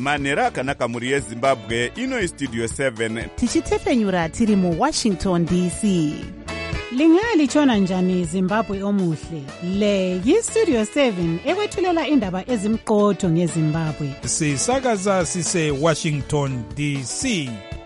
manhero akanaka mhuri yezimbabwe. Ino istudio 7 tichitepfenyura tiri muWashington DC. Lingalitshona njani Zimbabwe omuhle? Le yistudio 7 ekwethulela indaba ezimqotho ngeZimbabwe. Sisakaza sise Washington DC.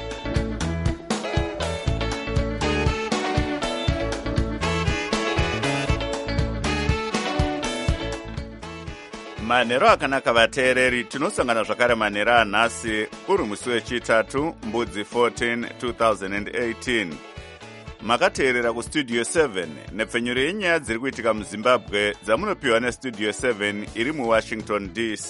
manhero akanaka vateereri, tinosangana zvakare manhero anhasi uri musi wechitatu mbudzi 14 2018. Makateerera kustudio 7 nepfenyuro yenyaya dziri kuitika muzimbabwe dzamunopiwa nestudio 7 iri muWashington DC.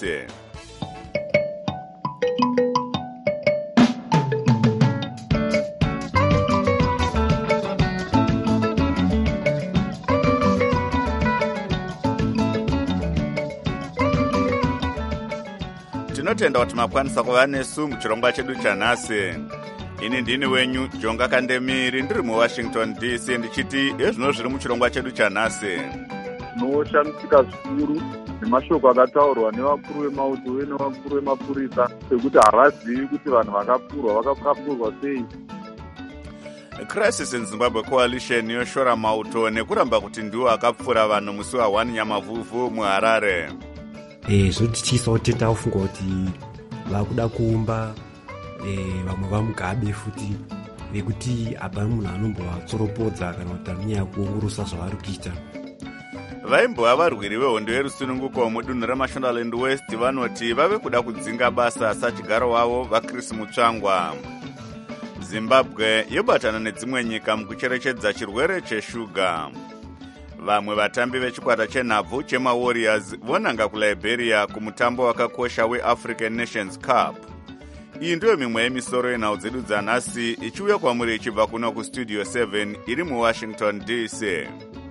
Tinotenda kuti makwanisa kuva nesu muchirongwa chedu chanhasi. Ini ndini wenyu Jonga Kandemiri, ndiri muWashington DC, ndichiti ezvino zviri muchirongwa chedu chanhasi. Tinoshamisika zvikuru nemashoko akataurwa nevakuru vemauto uye nevakuru vemapurisa ekuti havazivi kuti vanhu vakapurwa sei. Crisis in Zimbabwe Coalition yoshora mauto nekuramba kuti ndiwo akapfura vanhu musi wa1 Nyamavhuvhu muHarare. Zvotichisa tenda ufunga kuti vakuda kuumba vamwe vamugabe futi vekuti apa munhu anombovatsoropodza kana kuti anyaya kuongorosa zvavari kuita. Vaimbova varwiri vehondo yerusununguko mudunhu reMashonaland West vanoti vave kuda kudzinga basa sachigaro wavo vaChris Mutsvangwa. Zimbabwe yobatana nedzimwe nyika mukucherechedza chirwere cheshuga. Vamwe vatambi vechikwata chenhabvu chemaWarriors vonanga kuLiberia kumutambo wakakosha weAfrican Nations Cup. Iyi ndiyo mimwe yemisoro yenhau dzedu dzanhasi ichiuya kwamuri ichibva kuno kustudio 7 iri muWashington DC.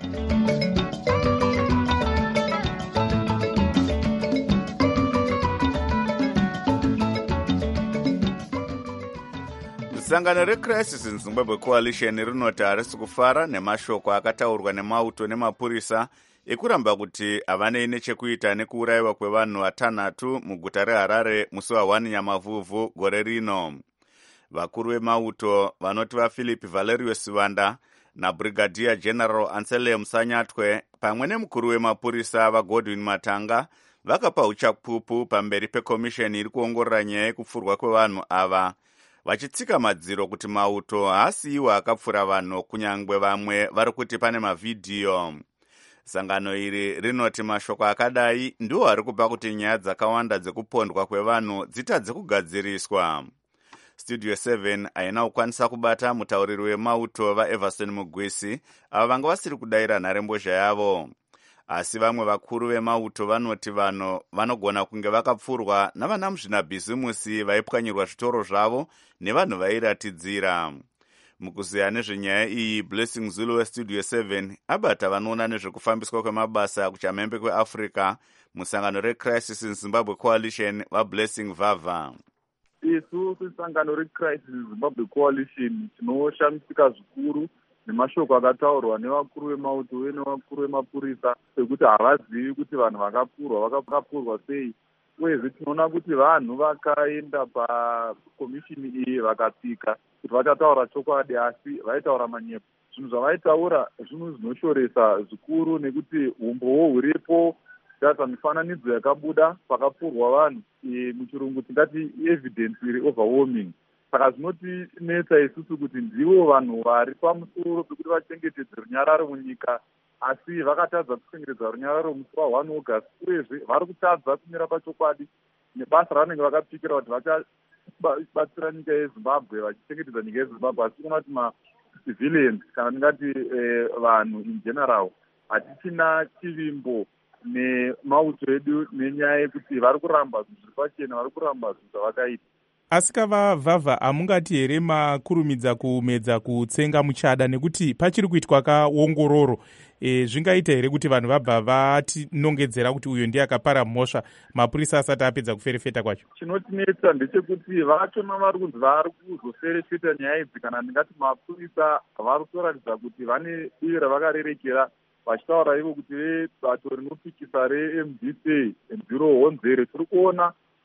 Sangano reCrisis in Zimbabwe Coalition rinoti harisi kufara nemashoko akataurwa nemauto nemapurisa ekuramba kuti havanei nechekuita nekuurayiwa kwevanhu vatanhatu muguta reHarare musi wa1 Nyamavhuvhu gore rino. Vakuru vemauto vanoti vaPhilip Valerio Sivanda naBrigadier General Anselm Sanyatwe pamwe nemukuru wemapurisa vaGodwin Matanga vakapa uchapupu pamberi pekomisheni iri kuongorora nyaya yekupfurwa kwevanhu ava, vachitsika madziro kuti mauto haasiyiwo akapfura vanhu kunyangwe vamwe vari kuti pane mavhidhiyo. Sangano iri rinoti mashoko akadai ndiwo ari kupa kuti nyaya dzakawanda dzekupondwa kwevanhu dzitadze kugadziriswa. Studio 7 haina kukwanisa kubata mutauriri wemauto vaEverson Mugwisi ava vanga vasiri kudayira nharembozha yavo. Asi vamwe vakuru vemauto vanoti vanhu vanogona kunge vakapfurwa navana muzvinabhizimusi vaipwanyirwa zvitoro zvavo nevanhu vairatidzira. Mukuziya nezvenyaya iyi, Blessing Zulu westudio 7 abata vanoona nezvekufambiswa kwemabasa kuchamhembe kweAfrica musangano reCrisis in Zimbabwe Coalition vaBlessing Vava. Isu sesangano reCrisis in Zimbabwe Coalition tinoshamisika zvikuru nemashoko akataurwa nevakuru vemauto uye nevakuru vemapurisa ekuti havazivi kuti vanhu vakapurwa sei. Uyezve tinoona kuti vanhu vakaenda pakomishini iyi vakapika kuti vachataura chokwadi asi vaitaura manyepo. Zvinhu zvavaitaura zvinhu zvinoshoresa zvikuru nekuti umbowo huripo, tata mifananidzo yakabuda pakapfurwa vanhu, muchirungu tingati evidence iri overwhelming. Saka zvinotinetsa isusu kuti ndivo vanhu vari pamusoro pekuti vachengetedze runyararo munyika asi vakatadza kuchengetedza runyararo musi wa1 August, uyezve vari kutadza kumira pachokwadi nebasa ravanenge vakapikira kuti vachabatsira nyika yeZimbabwe, vachichengetedza nyika yeZimbabwe. Asi kuona kuti macivilians kana tingati vanhu in general hatichina chivimbo nemauto edu nenyaya yekuti vari kuramba zvinhu zviri pachena, vari kuramba zvinhu zvavakaita. Asikava Vava, hamungati here makurumidza kumedza kutsenga muchada nekuti pachiri kuitwa kaongororo, zvingaita here kuti vanhu vabva vatinongedzera kuti uyo ndiye akapara mhosva mapurisa asati apedza kuferefeta kwacho? Chinotinetsa ndechekuti vachona vari kunzi vari kuzoferefeta nyaya idzi, kana ndingati mapurisa vari kutoratidza kuti vane divi ravakarerekera, vachitaura ivo kuti vebato rinopikisa reMDC Bhiro Honzere tiri kuona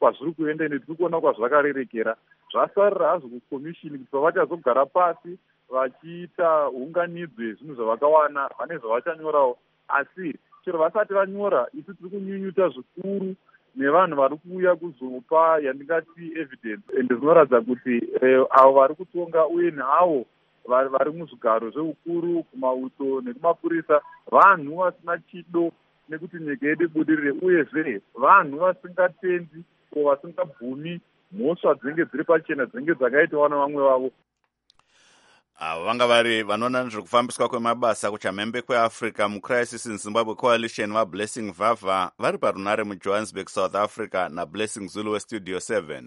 kwazviri kuenda ende tiri kuona kwazvakarerekera. Zvasarira hazvo kukomishini kuti pavachazogara pasi vachiita unganidzo yezvinhu zvavakawana vane zvavachanyorawo, asi chero vasati vanyora isu tiri kunyunyuta zvikuru nevanhu vari kuuya kuzopa yandingati evidence, ende zvinoratidza kuti avo vari kutonga uye neavo vari muzvigaro zveukuru kumauto nekumapurisa vanhu vasina chido nekuti nyika yedu ibudirire, uyezve vanhu vasingatendi o vasingabvumi mhosva dzinenge dziri pachena dzinenge dzakaitwa nevamwe vavo. Avo vanga vari vanoona nezvekufambiswa kwemabasa kuchamhembe kweafrica mucrisis in Zimbabwe Coalition vaBlessing Vavha vari parunare muJohannesburg, South Africa, naBlessing Zulu weStudio 7.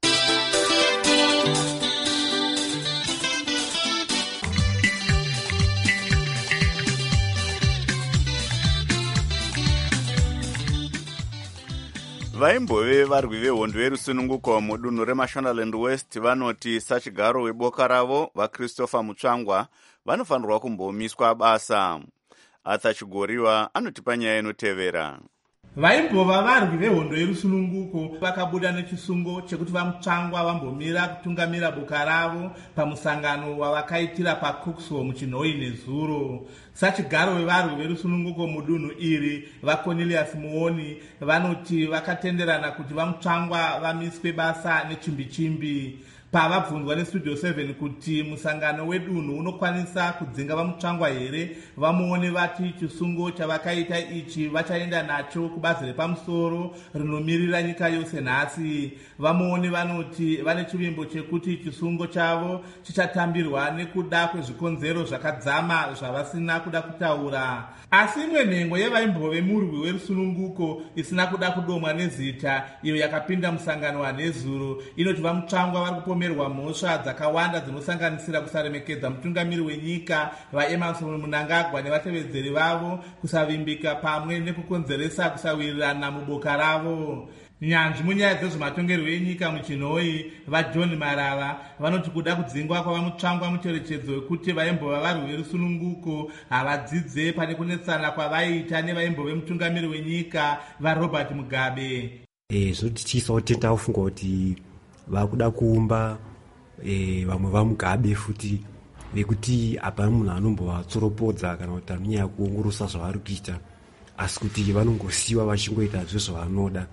Vaimbove varwi vehondo yerusununguko mudunhu reMashonaland West vanoti sachigaro weboka ravo vaChristopher Mutsvangwa vanofanirwa kumbomiswa basa. Arthur Chigoriwa anotipa nyaya inotevera. Vaimbova varwi vehondo yerusununguko vakabuda nechisungo chekuti vaMutsvangwa vambomira kutungamira boka ravo pamusangano wavakaitira paCooksville muChinhoyi nezuro. Sachigaro wevarwi verusununguko mudunhu iri vaCornelius Muoni vanoti vakatenderana kuti vaMutsvangwa vamiswe basa nechimbi-chimbi. Pavabvunzwa neStudio 7 kuti musangano wedunhu unokwanisa kudzinga vaMutsvangwa here, vamuone vati chisungo chavakaita ichi vachaenda nacho kubazi repamusoro rinomirira nyika yose nhasi. Vamuone vanoti vane chivimbo chekuti chisungo chavo chichatambirwa nekuda kwezvikonzero zvakadzama zvavasina kuda kutaura. Asi imwe nhengo yevaimbove murwi werusununguko isina kuda kudomwa nezita iyo yakapinda musangano wanhezuro inoti vaMutsvangwa vari kupomerwa mhosva dzakawanda dzinosanganisira kusaremekedza mutungamiri wenyika vaEmmerson Mnangagwa nevatevedzeri vavo, kusavimbika pamwe nekukonzeresa kusawirirana muboka ravo. Nyanzvi munyaya dzezvematongerwo enyika muChinhoyi vaJohn Marava vanoti kuda kudzingwa kwavaMutsvangwa mucherechedzo wekuti vaimbova varwi verusununguko havadzidze pane kunetsana kwavaiita nevaimbove mutungamiri wenyika vaRobert Mugabe. Zvinotityisa kuti taufunga kuti vakuda kuumba vamwe vaMugabe futi vekuti hapana munhu anombovatsoropodza kana kuti anyanya kuongorosa zvavari kuita, asi kuti vanongosiyiwa vachingoita zvezvavanoda.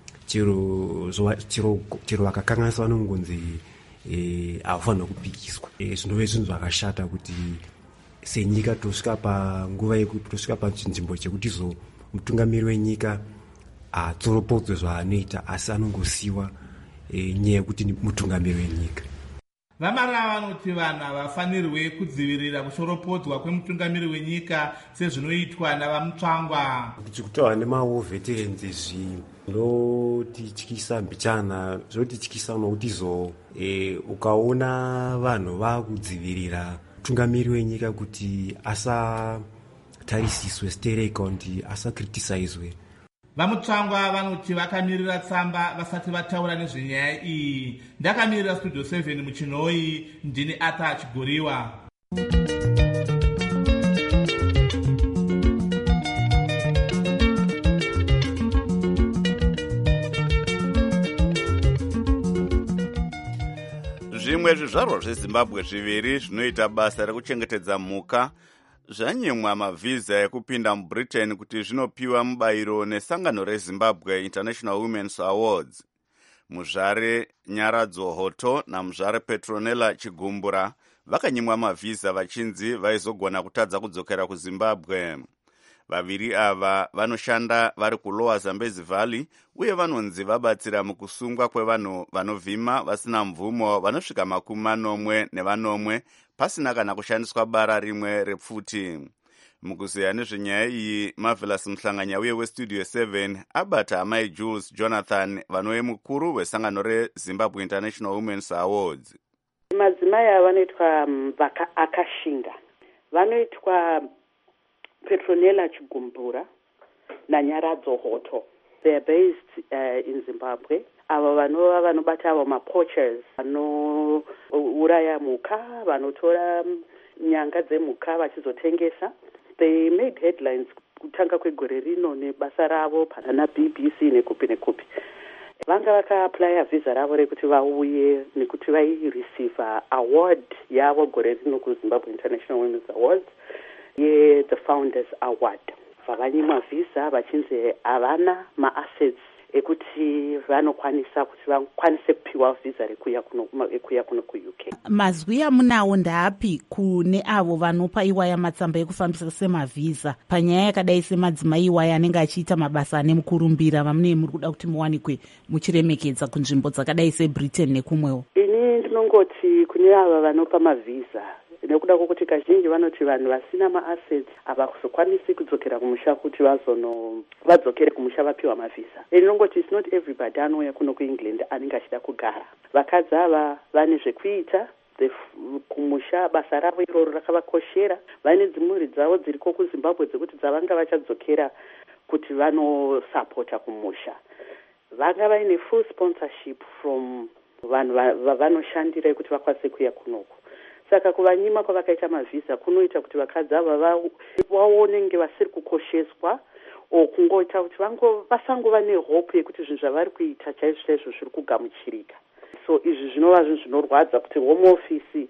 Chero vakakanganisa vanongonzi havafanira kupikiswa. Zvinove zvinhu zvakashata kuti senyika tosvika panguva yekuti tosvika pachinzvimbo chekuti mutungamiri wenyika hatsoropodzwe zvaanoita asi anongosiyiwa nyaya yekuti mutungamiri wenyika. Vamarava vanoti vanhu havafanirwe kudzivirira kushoropodzwa kwemutungamiri wenyika sezvinoitwa navaMutsvangwa. Kutaura nemawo veterans zvinotityisa mbichana, zvinotityisa nokuti ukaona vanhu vakudzivirira mutungamiri wenyika kuti asatarisiswe stereikondi asakritisizwe. VaMutsvangwa vanoti vakamirira tsamba vasati vataura nezvenyaya iyi. Ndakamirira Studio 7 muChinhoyi, ndini Arthur Chigoriwa. Zvimwe zvizvarwa zveZimbabwe zviviri zvinoita basa rekuchengetedza mhuka zvanyimwa mavhiza ekupinda muBritain kuti zvinopiwa mubayiro nesangano reZimbabwe International Women's Awards. Muzvare Nyaradzo Hoto namuzvare Petronella Chigumbura vakanyimwa mavhiza vachinzi vaizogona kutadza kudzokera kuZimbabwe. Vaviri ava vanoshanda vari kuLower Zambezi Valley uye vanonzi vabatsira mukusungwa kwevanhu vanovhima vasina mvumo vanosvika 40 pasina kana kushandiswa bara rimwe repfuti. Mukuzeya nezvenyaya iyi, Marvelous Mhlanganya uye weStudio 7 abata amai Jules Jonathan vanove mukuru wesangano reZimbabwe International Women's Awards. Madzimai ava vanoitwa Akashinga, vanoitwa Petronella Chigumbura naNyaradzo Hoto. They are based in Zimbabwe. Ava vanova vanobata avo mapoachers vanouraya mhuka, vanotora nyanga dzemhuka vachizotengesa. They made headlines kutanga kwegore rino nebasa ravo pana BBC nekupi nekupi. vanga vakaaplya vhisa ravo rekuti vauye nekuti vaireceiva award yavo gore rino kuZimbabwe International Women's Awards the Founders Award. Vavanyimwa vhisa vachinzi havana maassets ekuti vanokwanisa kuti vakwanise kupiwa vhisa rekuya kuno kuUK. Mazwi amunawo ndaapi kune avo vanopa iwaya matsamba ekufambisa semavhisa panyaya yakadai semadzimai iwaya anenge achiita mabasa ane mukurumbira vamunei muri kuda kuti muwanikwe muchiremekedza kunzvimbo dzakadai seBritain nekumwewo? Ini ndinongoti kune ava vanopa mavhisa, nekuda kwokuti kazhinji vanoti vanhu vasina maassets havazokwanisi kudzokera kumusha kuti vadzokere kumusha vapiwa mavhisa. Ndinongoti it's not everybody anouya kuno kuEngland anenge achida kugara. Vakadzi ava vane zvekuita kumusha, basa ravo iroro rakavakoshera. Vane dzimhuri dzavo dziriko kuZimbabwe dzekuti dzavanga vachadzokera kuti vanosapota kumusha. Vanga vaine full sponsorship from vanhu vavanoshandira kuti vakwanise kuya kunoko. Saka kuvanyima kwavakaita mavhisa kunoita kuti vakadzi ava vaonenge vasiri kukosheswa kungoita kuti vasangova nehope yekuti zvinhu zvavari kuita chaizvo zviri kugamuchirika. So izvi zvinova zvinhu zvinorwadza kuti Home Office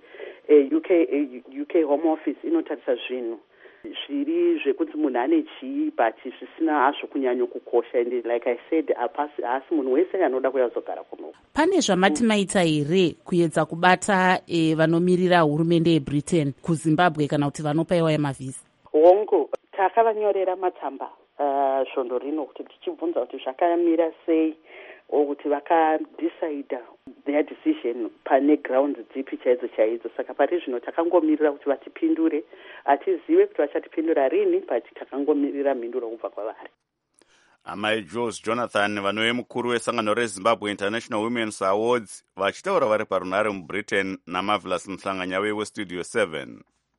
UK Home Office inotarisa zvinhu zviri zvekuti munhu ane chii but zvisina hazvo kunyanya kukosha, and like I said haasi munhu wese anoda kuyazogara kuno. Pane zvamati maita here kuedza kubata vanomirira hurumende yeBritain kuZimbabwe kana kuti vanopa iwaya mavhisa? Hongu, takavanyorera matsamba svondo rino kuti tichibvunza kuti zvakamira sei kuti vakadecide their decision pane ground dzipi chaidzo. Saka pari zvino takangomirira kuti vatipindure. Hatizive kuti vachatipindura rini, but takangomirira mhinduro kubva kwavari. Amai Jules Jonathan, vanove mukuru wesangano reZimbabwe International Women's Awards, vachitaura vari parunare muBritain naMarvelous Mhlanganyave weStudio 7.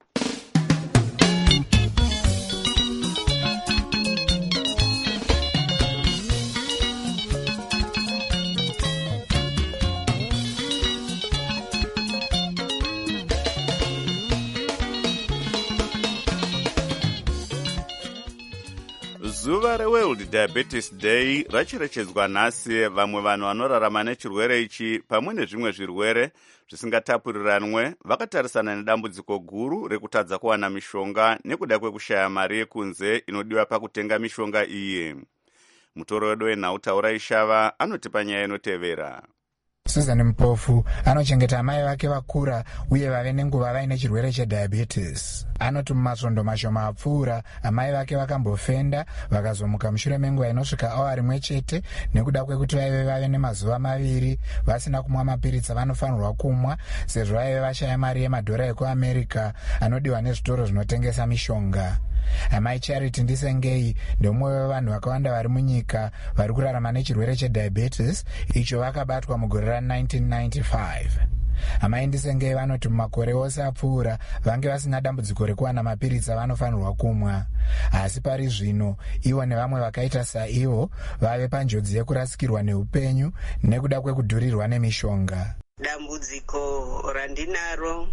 Zuva reWorld Diabetes Day racherechedzwa nhasi. Vamwe vanhu vanorarama nechirwere ichi pamwe nezvimwe zvirwere zvisingatapuriranwe vakatarisana nedambudziko guru rekutadza kuwana mishonga nekuda kwekushaya mari yekunze inodiwa pakutenga mishonga iyi. Mutoro wedu wenhau Ishava anotipa nyaya inotevera. Susan Mpofu anochengeta amai vake vakura uye vave nenguva vaine chirwere chediabetes. Anoti mumasvondo mashoma apfuura amai vake vakambofenda vakazomuka mushure menguva inosvika awari rimwe chete nekuda kwekuti vave nemazuva maviri vasina kumwa mapiritsi avanofanirwa kumwa sezvo vaive vashaya mari yemadhora ekuAmerica anodiwa nezvitoro zvinotengesa mishonga. Amai Charity Ndisengei ndomwe wevanhu vakawanda vari munyika vari kurarama nechirwere chediabetes icho vakabatwa mugore ra1995. Amai Ndisengei vanoti mumakore ose apfuura vange vasina dambudziko rekuwana mapiritsi avanofanirwa kumwa, asi pari zvino ivo nevamwe vakaita saivo vave panjodzi yekurasikirwa neupenyu nekuda kwekudhurirwa nemishonga. Dambudziko randinaro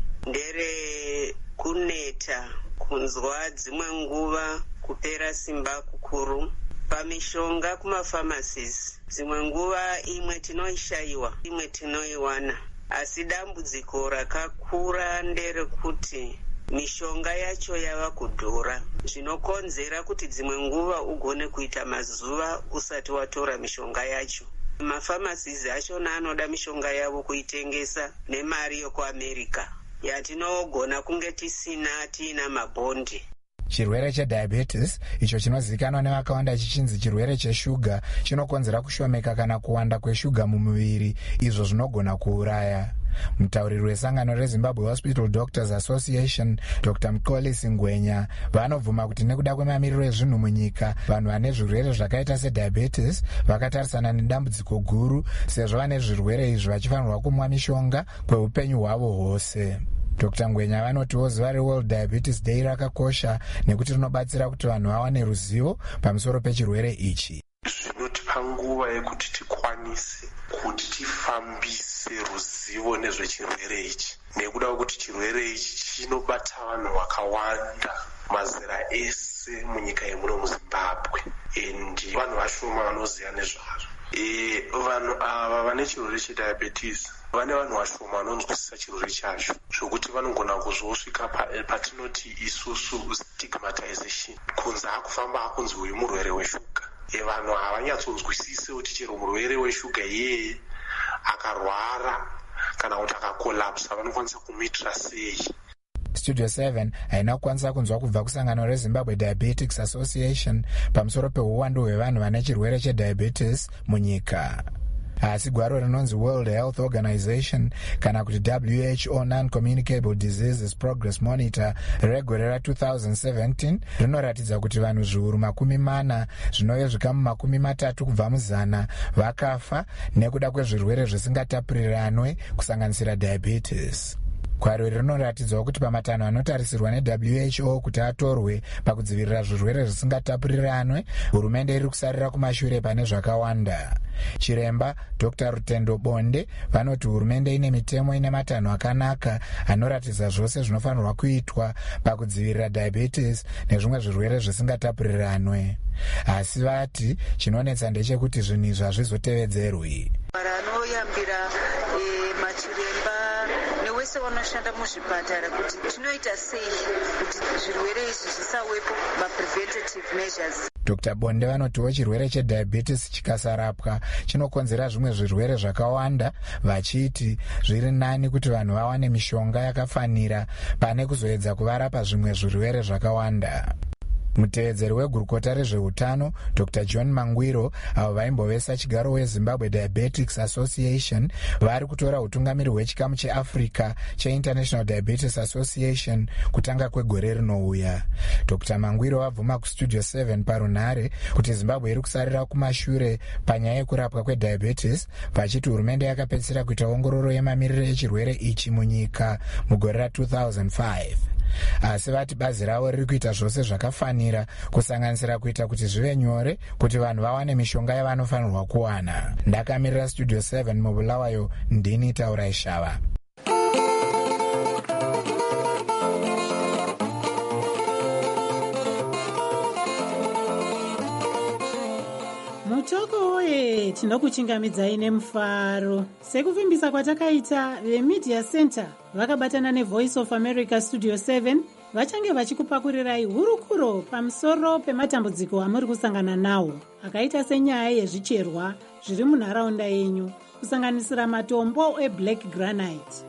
ndere kuneta, kunzwa dzimwe nguva kupera simba kukuru pamishonga kumafamasizi. Dzimwe nguva imwe tinoishayiwa imwe tinoiwana, asi dambudziko rakakura nderekuti mishonga yacho yava kudhura, zvinokonzera kuti dzimwe nguva ugone kuita mazuva usati watora mishonga yacho. Mafamasizi achona anoda mishonga yavo kuitengesa nemari yokuAmerica yatinogona kunge tiina mabhondi. Chirwere chediabetes icho chinozivikanwa nevakawanda chichinzi chirwere cheshuga chinokonzera kushomeka kana kuwanda kweshuga mumuviri, izvo zvinogona kuuraya. Mutauriri wesangano reZimbabwe Hospital Doctors Association Dr. Mkolisi Ngwenya vanobvuma kuti nekuda kwemamiriro ezvinhu munyika vanhu vane zvirwere zvakaita sediabetes vakatarisana nedambudziko guru sezvo vane zvirwere izvi vachifanirwa kumwa mishonga kweupenyu hwavo hwose. Dr. Ngwenya vanotiwo zuva reWorld Diabetes Day rakakosha nekuti rinobatsira kuti vanhu vawane ruzivo pamusoro pechirwere ichi. Zvinotipa nguva yekuti tikwanise kuti tifambise ruzivo nezvechirwere ichi, nekuda kwekuti chirwere ichi chinobata vanhu vakawanda mazera ese munyika yemuno muZimbabwe, and vanhu vashoma vanoziva nezvazvo. vanhu ava vane chirwere chediabetes vane vanhu vashoma vanonzwisisa chirwere chacho zvokuti vanogona kuzosvika patinoti isusu stigmatization kunze akufamba akunzi uyu murwere weshuga. Vanhu havanyatsonzwisise kuti chero murwere weshuga iyeye akarwara kana kuti akakolapsa vanokwanisa kumuitira sei. Studio 7 haina kukwanisa kunzwa kubva kusangano reZimbabwe Diabetics Association pamusoro peuwandu hwevanhu vane chirwere chediabetes munyika. Asi gwaro rinonzi World Health Organization kana kuti WHO Non-Communicable Diseases Progress Monitor regore ra2017 rinoratidza kuti vanhu zviuru 40 zvinove zvikamu 30 kubva muzana vakafa nekuda kwezvirwere zvisingatapuriranwe kusanganisira diabetes. Gwaro rinoratidzawo kuti pamatanho anotarisirwa neWHO kuti atorwe pakudzivirira zvirwere zvisingatapuriranwe, hurumende iri kusarira kumashure pane zvakawanda. Chiremba Dr. Rutendo Bonde vanoti hurumende ine mitemo ine matanho akanaka anoratidza zvose zvinofanirwa kuitwa pakudzivirira diabetes nezvimwe zvirwere zvisingatapuriranwe. Asi vati chinonetsa ndechekuti zvinhu izvi hazvizotevedzerwi. Anoyambira machiremba newese vanoshanda muzvipatara kuti tinoita sei kuti zvirwere izvi zvisawepo mapreventative measures. Dr. Bonde vanotiwo chirwere chediabetes chikasarapwa chinokonzera zvimwe zvirwere zvakawanda, vachiti zviri nani kuti vanhu vawane mishonga yakafanira pane kuzoedza kuvarapa zvimwe zvirwere zvakawanda. Mutevedzeri wegurukota rezveutano Dr. John Mangwiro avo vaimbovesa chigaro weZimbabwe Diabetics Association vari kutora utungamiri hwechikamu cheAfrica cheInternational Diabetes Association kutanga kwegore rinouya. Dr. Mangwiro vabvuma kuStudio 7 parunhare kuti Zimbabwe iri kusarira kumashure panyaya yekurapwa kwediabetes, vachiti hurumende yakapedzisira kuita ongororo yemamiriro echirwere ichi munyika mugore ra2005. Asi vati bazi ravo riri kuita zvose zvakafanira kusanganisira kuita kuti zvive nyore kuti vanhu vawane mishonga yavanofanirwa kuwana. Ndakamirira Studio 7 mubulawayo, ndini Taurai Shava. Mutoko woye tinokuchingamidzai nemufaro. Sekuvimbisa kwatakaita, veMedia Center vakabatana neVoice of America Studio 7 vachange vachikupakurirai hurukuro pamusoro pematambudziko amuri kusangana nawo akaita senyaya yezvicherwa zviri munharaunda yenyu kusanganisira matombo eBlack Granite.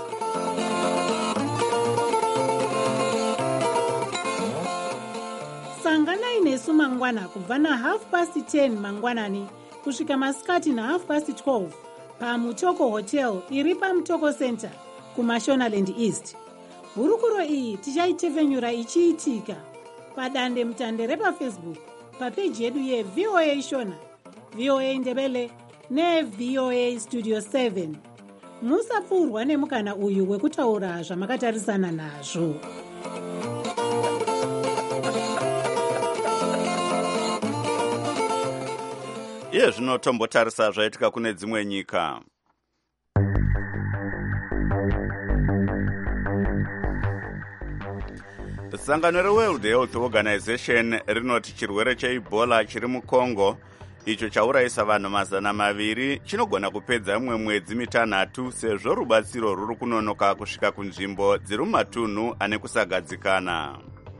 Sanganai nesu mangwana kubva na10:30 mangwanani kusvika masikati na12:30 paMutoko Hotel iri paMutoko Center kuMashonaland East. Hurukuro iyi tichaitevhenyura ichiitika padande mutande repaFacebook papeji yedu yeVOA Shona, VOA Ndebele neVOA Studio 7. Musapfuurwa nemukana uyu wekutaura zvamakatarisana nazvo. Iye zvino tombotarisa zvaitika kune dzimwe nyika. Sangano reWorld Health Organization rinoti chirwere cheEbola chiri muCongo, icho chaurayisa vanhu 200, chinogona kupedza mumwe mwedzi 3 sezvo rubatsiro ruri kunonoka kusvika kunzvimbo dziri mumatunhu ane kusagadzikana.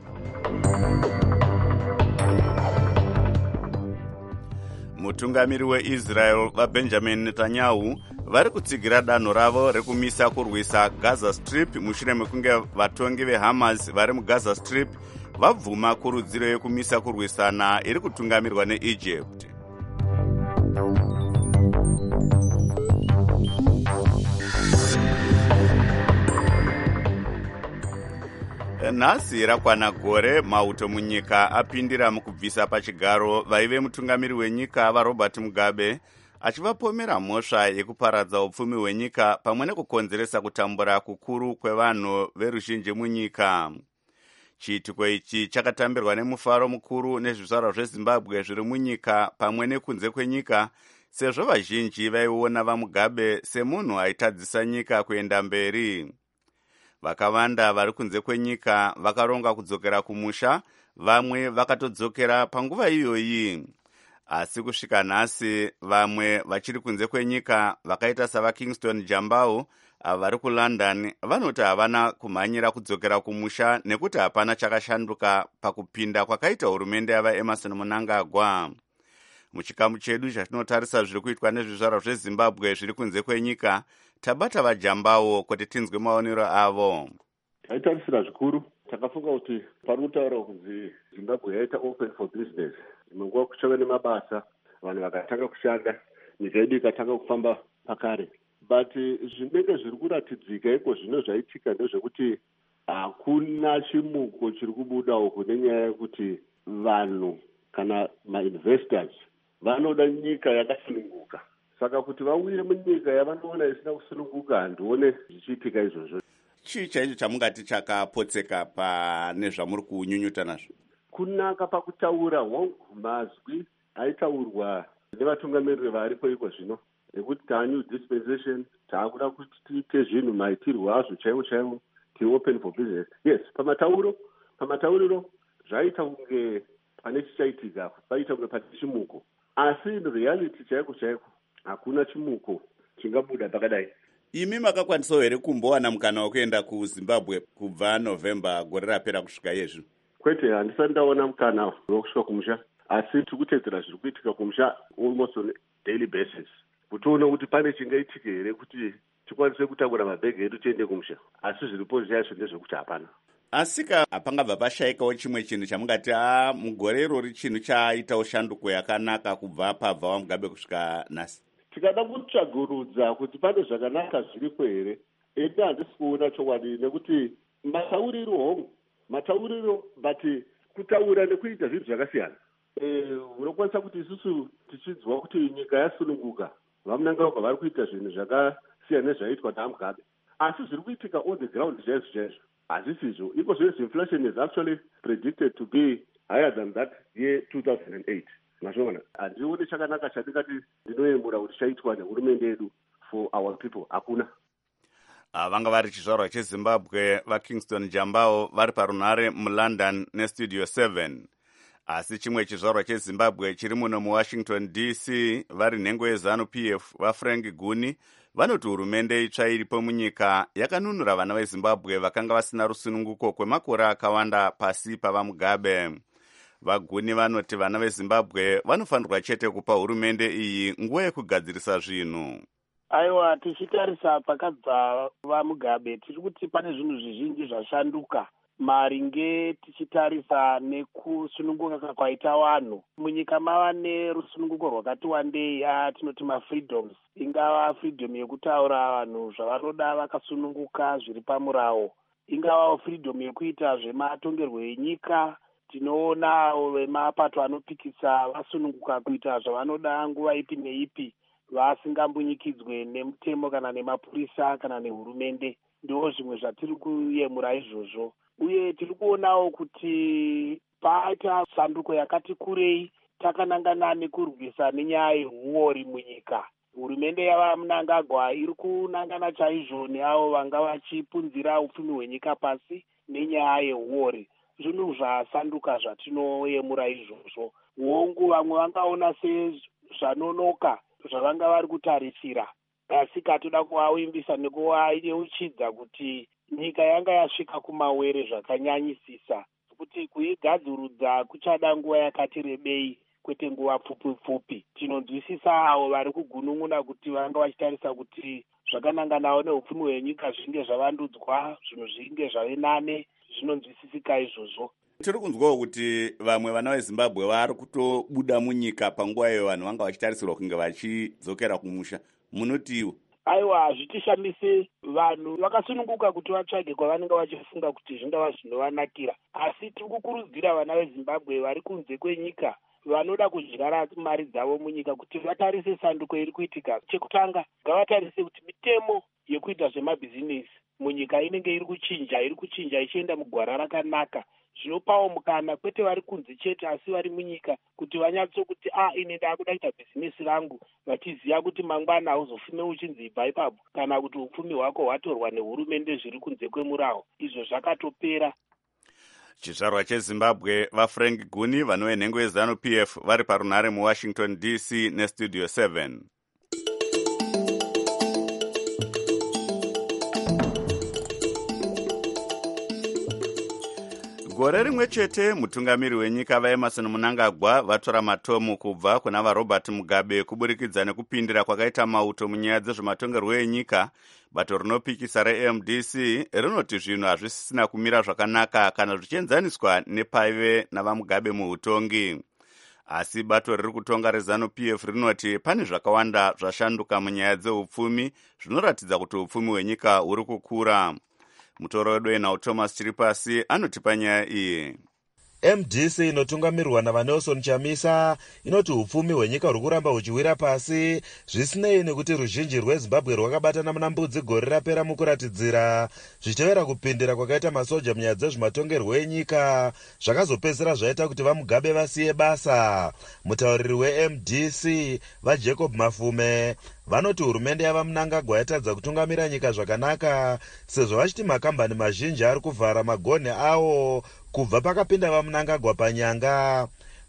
Mutungamiri weIsrael vaBenjamin Netanyahu vari kutsigira danho ravo rekumisa kurwisa Gaza Strip mushure mekunge vatongi veHamas vari muGaza Strip vabvuma kurudziro yekumisa kurwisana iri kutungamirwa neEgypt. Nhasi rakwana gore mauto munyika apindira mukubvisa pachigaro vaive mutungamiri wenyika vaRobert Mugabe achivapomera mhosva yekuparadza upfumi hwenyika pamwe nekukonzeresa kutambura kukuru kwevanhu veruzhinji munyika. Chiitiko ichi chakatambirwa nemufaro mukuru nezvizvarwa zveZimbabwe zviri munyika pamwe nekunze kwenyika, sezvo vazhinji vaiona vaMugabe semunhu aitadzisa nyika kuenda mberi. Vakawanda vari kunze kwenyika vakaronga kudzokera kumusha, vamwe vakatodzokera panguva iyoyi. asi kusvika nhasi vamwe vachiri kunze kwenyika vakaita savakingston jambau vari kulondon vanoti havana kumhanyira kudzokera kumusha nekuti hapana chakashanduka pakupinda kwakaita hurumende yavaemerson mnangagwa. Muchikamu chedu chatinotarisa zviri kuitwa nezvizvarwa zvezimbabwe zviri kunze kwenyika, tabata vajambawo kuti tinzwe maonero avo. Taitarisira zvikuru, takafunga kuti pari kutaura kunzi Zimbabwe yaita open for business. Munguva kuchava nemabasa, vanhu vakatanga kushanda, nyika yedu ikatanga kufamba pakare. But zvinenge zviri kuratidzika iko zvino zvaitika ndezvekuti hakuna chimuko chiri kubuda uku nenyaya yekuti vanhu kana ma-investors vanoda nyika yakasununguka. Saka kuti vauye munyika yavanoona isina kusununguka handione zvichiitika izvozvo. Chii chaicho chamungati chakapotseka pane zvamuri kunyunyuta nazvo? Kunaka pakutaura hongu mazwi aitaurwa nevatungamiriri varipo iko zvino, nekuti tanew dispensation, taakuda kuti tiite zvinhu maitirwo azvo chaivo chaivo, open for business. Yes, pamatauriro zvaita kunge pane chichaitika, paita kunge pane chimuko, asi in reality chaiko chaiko hakuna chimuko chingabuda pakadai. Imi makakwanisawo here kumbowana mukana wekuenda kuZimbabwe kubva November gore rapera kusvika yezvi? Kwete, handisati ndaona mukana wekusvika kumusha, asi tiri kutedzera zviri kuitika kumusha almost on a daily basis, kuti tione kuti pane chingaitika here kuti tikwanise kutakura mabhegi edu tiende kumusha, asi zviripo zvaizvo ndezvekuti hapana. Asika hapangabva pashayikawo chimwe chinhu chamungati mugore irori chinhu chaaitawo shanduko yakanaka kubva pabva waMugabe kusvika nhasi? Tikada kutsvagurudza kuti pane zvakanaka zviripo here, ende handisi kuona chokwadi, nekuti matauriro but kutaura nekuita zvinhu zvakasiyana. Unokwanisa kuti isusu tichidzwa kuti nyika yasununguka, vaMnangagwa vari kuita zvinhu zvakasiyana nezvaitwa naMugabe, asi zviri kuitika on the ground chaizvo hazisizvo. Iko zvese inflation is actually predicted to be higher than that year 2008. Mazvona, handioni chakanaka chandingati ndinoyemura kuti chaitwa nehurumende yedu for our people, hakuna. Vanga vari chizvarwa cheZimbabwe vaKingston Jambao vari parunhare muLondon neStudio 7. Asi chimwe chizvarwa cheZimbabwe chiri muno muWashington DC vari nhengo yeZANU-PF vaFrank Guni vanoti hurumende itsva iripo munyika yakanunura vana veZimbabwe vakanga vasina rusununguko kwemakore akawanda pasi pavaMugabe. Vaguni vanoti vana veZimbabwe vanofanirwa chete kupa hurumende iyi nguva yekugadzirisa zvinhu. Aiwa, tichitarisa pakabva vaMugabe tiri kuti pane zvinhu zvizhinji zvashanduka maringe tichitarisa nekusununguka kwaita vanhu. Munyika mava nerusununguko rwakati wandei, tinoti mafreedoms, ingava freedom yekutaura vanhu zvavanoda vakasununguka zviri pamurawo, ingava freedom yekuita zvematongerwo enyika. Tinoona vemapato anopikisa vasununguka kuita zvavanoda nguva ipi neipi vasingambunyikidzwe nemutemo kana nemapurisa kana nehurumende. Ndiwo zvimwe zvatiri kuyemura izvozvo. Uye tiri kuonawo kuti paita sanduko yakati kurei takanangana nekurwisa nenyaya yehuori munyika. Hurumende yavaMnangagwa iri kunangana chaizvo neavo vanga vachipunzira upfumi hwenyika pasi nenyaya yehuori. Zvinhu zvasanduka zvatinoyemura izvozvo. Hongu vamwe vangaona sezvanonoka zvavanga vari kutarisira, asi katoda kuvavimbisa nekuvayeuchidza kuti nyika yanga yasvika kumawere zvakanyanyisisa, kuti kuigadzurudza kuchada nguva yakati rebei kwete nguva pfupi. Tinonzwisisa avo vari kugunun'una kuti vanga vachitarisa kuti zvakananganawo neupfumi hwenyika zvinge zvavandudzwa, zvinhu zvinge zvave nane, zvinonzwisisika izvozvo. Tiri kunzwawo kuti vamwe vana veZimbabwe vari kutobuda munyika panguva iyo vanhu vanga vachitarisirwa kunge vachidzokera kumusha. Munotiwo? Aiwa, hazvitishamisi. Vanhu vakasununguka kuti vatsvage kwavanenge vachifunga kuti zvingava zvinovanakira, asi tiri kukurudzira vana veZimbabwe vari kunze kwenyika vanoda kudyara mari dzavo munyika kuti vatarise sanduko iri kuitika. Chekutanga, ngavatarise kuti mitemo yekuita zvemabhizinesi munyika inenge iri kuchinja ichienda mugwara rakanaka. Zvinopawo mukana kwete vari kunze chete asi vari munyika kuti vanyatsokuti ine ndakuda kuita bhizinesi rangu, vachiziva kuti mangwana hauzofume uchinzi ibva ipapo kana kuti upfumi hwako hwatorwa nehurumende zviri kunze kwemurawo. Izvo zvakatopera. chizvarwa chezimbabwe vaFrank Guni vanove nhengo yeZanu-PF vari parunhare muWashington DC nestudio 7. Gore rimwe chete mutungamiri wenyika vaEmerson Mnangagwa vatora matomu kubva kuna vaRobert Mugabe kuburikidza nekupindira kwakaita mauto munyaya dzezvematongerwo enyika. Bato rinopikisa reMDC rinoti zvinhu hazvisisina kumira zvakanaka kana zvichienzaniswa nepaive navaMugabe muutongi. Asi bato riri kutonga reZanu-PF rinoti pane zvakawanda zvashanduka munyaya dzeupfumi zvinoratidza kuti upfumi hwenyika huri kukura. Mutoro wedu enau Thomas Chiripasi anotipa nyaya iyi. MDC inotungamirwa naVanelson Chamisa inoti upfumi hwenyika huri kuramba huchiwira pasi zvisinei nekuti ruzhinji rweZimbabwe rwakabatana muna mbudzi gore rapera mukuratidzira zvichitevera kupindira kwakaita masoja munyaya dzezvematongerwo enyika zvakazopedzisira zvaita kuti vaMugabe vasiye basa. Mutauriri weMDC vaJacob Mafume vanoti hurumende yavaMnangagwa yatadza kutungamira nyika zvakanaka sezvo vachiti makambani mazhinji ari kuvhara magonhi awo kubva pakapinda vaMnangagwa panyanga.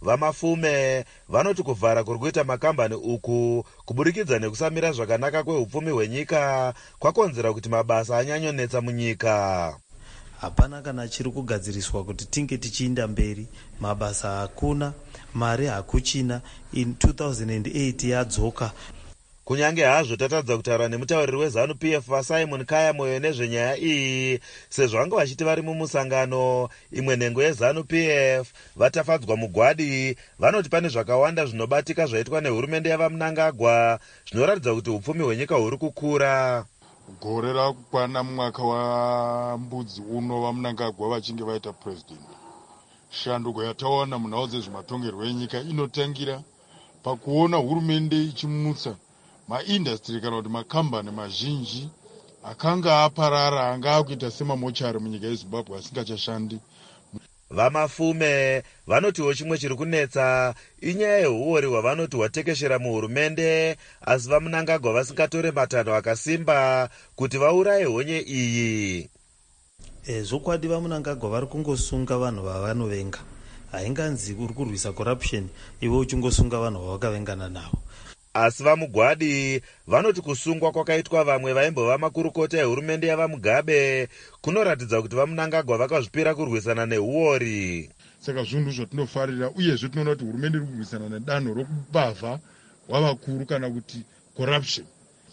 VaMafume vanoti kuvhara kuri kuita makambani uku kuburikidza nekusamira zvakanaka kweupfumi hwenyika kwakonzera kuti mabasa anyanyonetsa munyika. Hapana kana chiri kugadziriswa kuti tinge tichiinda mberi, mabasa hakuna, mari hakuchina. In 2008 yadzoka. Kunyange hazvo tatadza kutaura nemutauriri weZanu-PF vaSimon Kaya moyo nezvenyaya iyi sezvo vanga vachiti vari mumusangano. Imwe nhengo yeZanu-PF vatafadzwa mugwadi vanoti pane zvakawanda zvinobatika zvaitwa nehurumende yavaMnangagwa zvinoratidza kuti upfumi hwenyika huri kukura. Gore rakukwana mwaka wambudzi uno vaMnangagwa vachinge vaita president. Shanduko yataona munhau dzezvematongerwo enyika inotangira pakuona hurumende ichimutsa maindastri kana kuti makambani mazhinji akanga aparara anga akuita semamochari munyika yeZimbabwe asingachashandi. VaMafume vanotiwo chimwe chiri kunetsa inyaya yehuori hwavanoti hwatekeshera muhurumende asi vaMnangagwa vasingatore matanho akasimba kuti vauraye honye iyi. Zvokwadi vaMnangagwa vari kungosunga vanhu vavanovenga. Hainganzi uri kurwisa corruption iwe uchingosunga vanhu vavakavengana navo. Asi vaMugwadi vanoti kusungwa kwakaitwa vamwe vaimbova makurukota ehurumende yavaMugabe kunoratidza kuti vaMnangagwa vakazvipira kurwisana nehuori. Saka zvinhu zvatinofarira uyezve tinoona kuti hurumende iri kurwisana nedanho rokubavha wavakuru kana kuti corruption.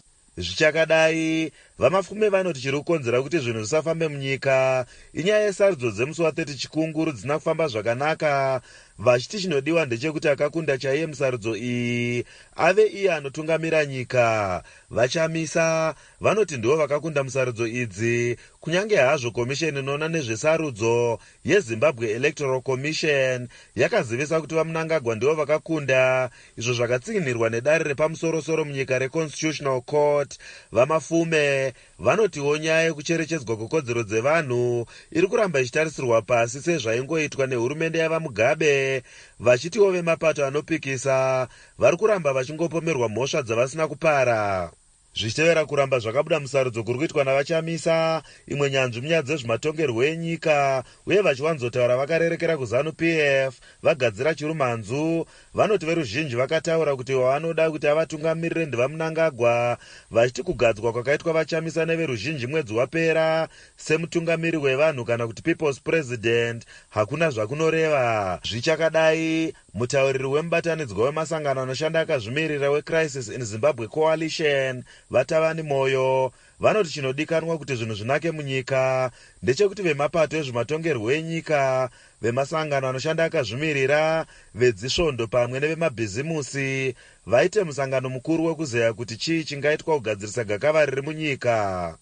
Zvichakadai vaMafume vanoti chiri kukonzera kuti zvinhu zvisafambe munyika inyaya yesarudzo dzemusi wa30 Chikunguru dzina kufamba zvakanaka vachiti chinodiwa ndechekuti akakunda chaiye musarudzo iyi ave iye anotungamira nyika. VaChamisa vanoti ndivo vakakunda musarudzo idzi kunyange hazvo komisheni inoona nezvesarudzo yeZimbabwe Electoral Commission yakazivisa kuti vaMnangagwa ndivo vakakunda, izvo zvakatsikinirwa nedare repamusoro-soro munyika reConstitutional Court. VaMafume vanotiwo nyaya yekucherechedzwa kwekodzero dzevanhu iri kuramba ichitarisirwa pasi sezvaingoitwa nehurumende yavaMugabe, vachitiwo vemapato anopikisa vari kuramba vachingopomerwa mhosva dzavasina kupara. Zvichitevera kuramba zvakabuda musarudzo kuri kuitwa navaChamisa, imwe nyanzvi munyaya dzezvematongerwo enyika uye vachiwanzotaura vakarerekera kuZanu-PF vagadzira chirumanzu vanoti veruzhinji vakataura kuti vanoda kuti avatungamirire ndivaMnangagwa, vachiti kugadzwa kwakaitwa vaChamisa neveruzhinji mwedzi wapera semutungamiri wevanhu kana kuti people's president hakuna zvakunoreva. Zvichakadai mutauriri wemubatanidzwa wemasangano anoshanda akazvimirira weCrisis in Zimbabwe Coalition Vatavani Moyo vanoti chinodikanwa kuti zvinhu zvinake munyika ndechekuti vemapato ezvematongerwo enyika, vemasangano anoshanda akazvimirira, vedzisvondo pamwe nevemabhizimusi vaite musangano mukuru wekuzeya kuti chii chingaitwa kugadzirisa gakava riri munyika.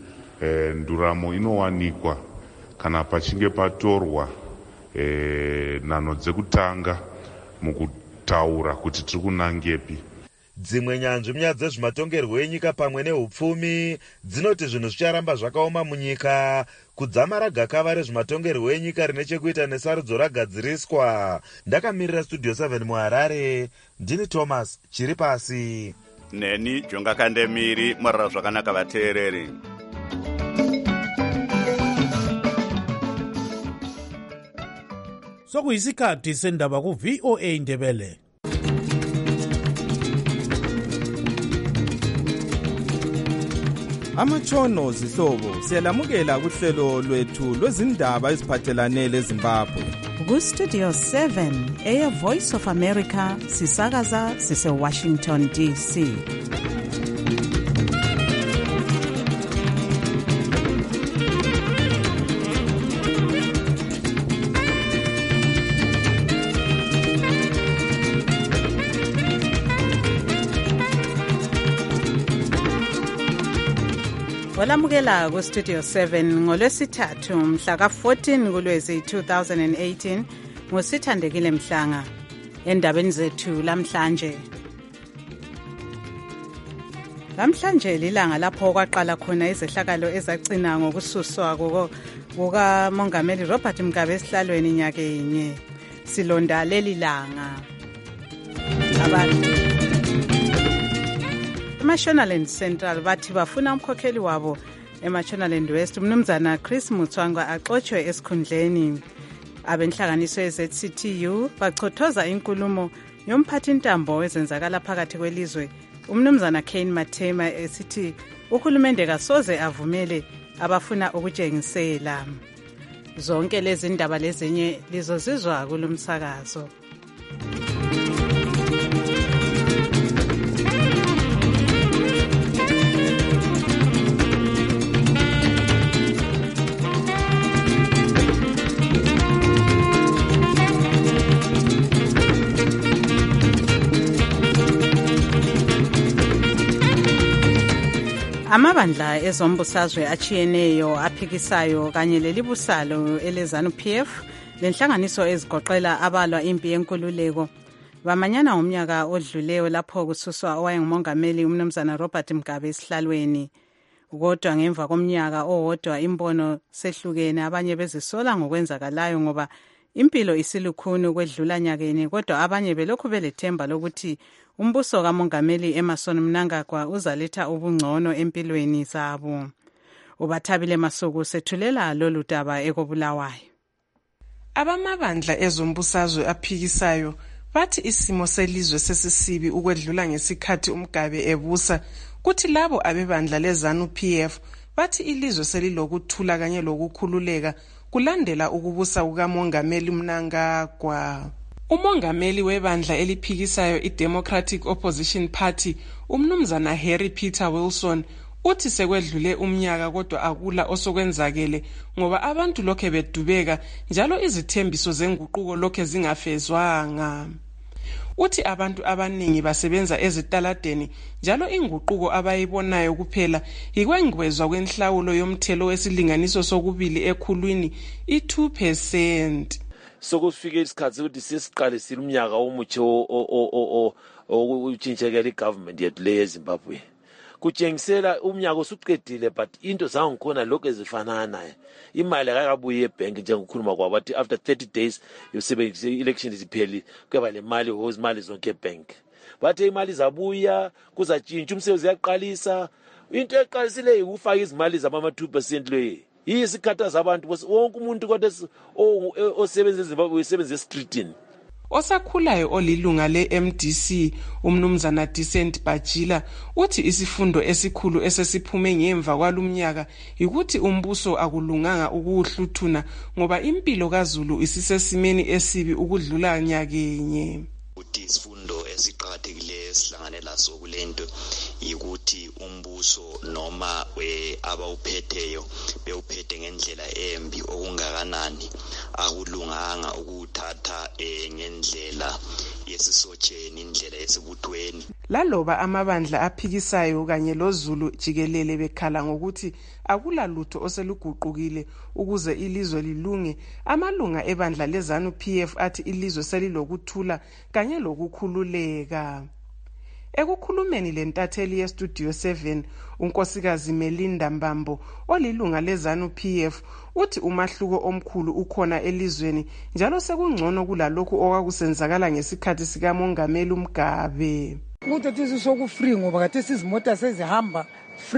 Nduramo inowanikwa kana pachinge patorwa nhano dzekutanga mukutaura kuti tiri kunangepi. Dzimwe nyanzvi munyaya dzezvematongerwo enyika pamwe neupfumi dzinoti zvinhu zvicharamba zvakaoma munyika kudzamara gakava rezvematongerwo enyika rine chekuita nesarudzo ragadziriswa. Ndakamirira studio 7 muHarare, ndini Thomas Chiripasi. Neni Jonga Kandemiri, mwarara zvakanaka vateereri. sokuyisikhathi sendaba ku-VOA Indebele. Amatshono zihlobo siyalamukela kuhlelo lwethu lwezindaba eziphathelane leZimbabwe. Ku-Studio 7 Air Voice of America sisakaza sise-Washington DC. Walamukela ku-Studio 7 ngolwesithathu mhla ka-14 kuLwezi 2018 ngosithandekile Mhlanga. Endabeni zethu lamhlanje lilanga lapho kwaqala khona izehlakalo ezacina ngokususwa kukamongameli Robert Mugabe esihlalweni nyakenye. Silonda leli langa abantu eMashonaland Central bathi bafuna umkhokheli wabo eMashonaland West umnumzana Chris Mutswangwa axotshwe esikhundleni. Abenhlanganiso ye-ZCTU bachothoza inkulumo yomphathintambo ezenzakala phakathi kwelizwe umnumzana Kane Matema esithi uhulumende kasoze avumele abafuna ukutshengisela. Zonke lezi ndaba lezinye lizozizwa kulomsakazo. Amabandla ezombusazwe achiyeneyo aphikisayo kanye lelibusalo eleZANU-PF lenhlanganiso ezigoqela abalwa impi yenkululeko bamanyana ngomnyaka odluleyo lapho kususwa owayengumongameli umnumzana Robert Mugabe esihlalweni. Kodwa ngemva komnyaka owodwa imbono sehlukene, abanye bezisola ngokwenzakalayo ngoba impilo isilukhuni kwedlula nyakeni, kodwa abanye belokhu belethemba lokuthi umbuso kamongameli Emmerson Mnangagwa uzaletha ubungcono empilweni zabo. Ubathabile Masuku sethulela lolu daba ekobulawayo. Abamabandla ezombusazwe aphikisayo bathi isimo selizwe sesisibi ukwedlula ngesikhathi uMgabe ebusa, kuthi labo abebandla leZANU-PF bathi ilizwe selilokuthula kanye lokukhululeka kulandela ukubusa kukamongameli Mnangagwa. Umongameli webandla eliphikisayo iDemocratic Opposition Party umnumzana Harry Peter Wilson uthi sekwedlule umnyaka kodwa akula osokwenzakele ngoba abantu lokhe bedubeka njalo izithembiso zenguquko lokhe zingafezwanga. Uthi abantu abaningi basebenza ezitaladeni njalo inguquko abayibonayo kuphela yikwengwezwa kwenhlawulo yomthelo wesilinganiso sokubili ekhulwini i2%. Sokufike isikhathi ukuthi sisiqale silumnyaka omutsha okuntshintshekela igovernment yethu le eZimbabwe. Kutshengisela umnyaka usuqedile but into zangikhona lokho ezifanana. Imali akakabuye ebank njengokhuluma kwabo bathi after 30 days yosebenzisa election izipheli kuba le mali imali zonke ebank. Bathe imali zabuya kuzatshintsha umsebenzi yaqalisa. Into eqalisile ukufaka izimali zama 2% le. Yisikhathaza abantu wonke umuntu kodwa osebenza eZimbabwe usebenza eStreetini. Osakhulayo olilunga le-MDC umnumzana Decent Bajila uthi isifundo esikhulu esesiphume ngemva kwalumnyaka ukuthi umbuso akulunganga ukuhluthuna ngoba impilo kaZulu isisesimeni esibi ukudlula nyakenye. Isifundo esiqhakathekileyo esihlangane laso kulento yikuthi umbuso noma abawuphetheyo bewuphethe ngendlela embi okungakanani akulunganga ukuthatha ngendlela yesisotsheni indlela yesibuthweni. Laloba amabandla aphikisayo kanye loZulu jikelele bekhala ngokuthi akulalutho oseluguqukile ukuze ilizwe lilunge, amalunga ebandla leZANU-PF athi ilizwe selilokuthula kanye lokukhululeka. Ekukhulumeni lentatheli yeStudio 7 unkosikazi Melinda Mbambo olilunga leZANU-PF uthi umahluko omkhulu ukhona elizweni njalo sekungcono kulalokho okwakusenzakala ngesikhathi sikamongameli uMgabe. Ukuthi sisokufree ngoba kade sizimota sezihamba free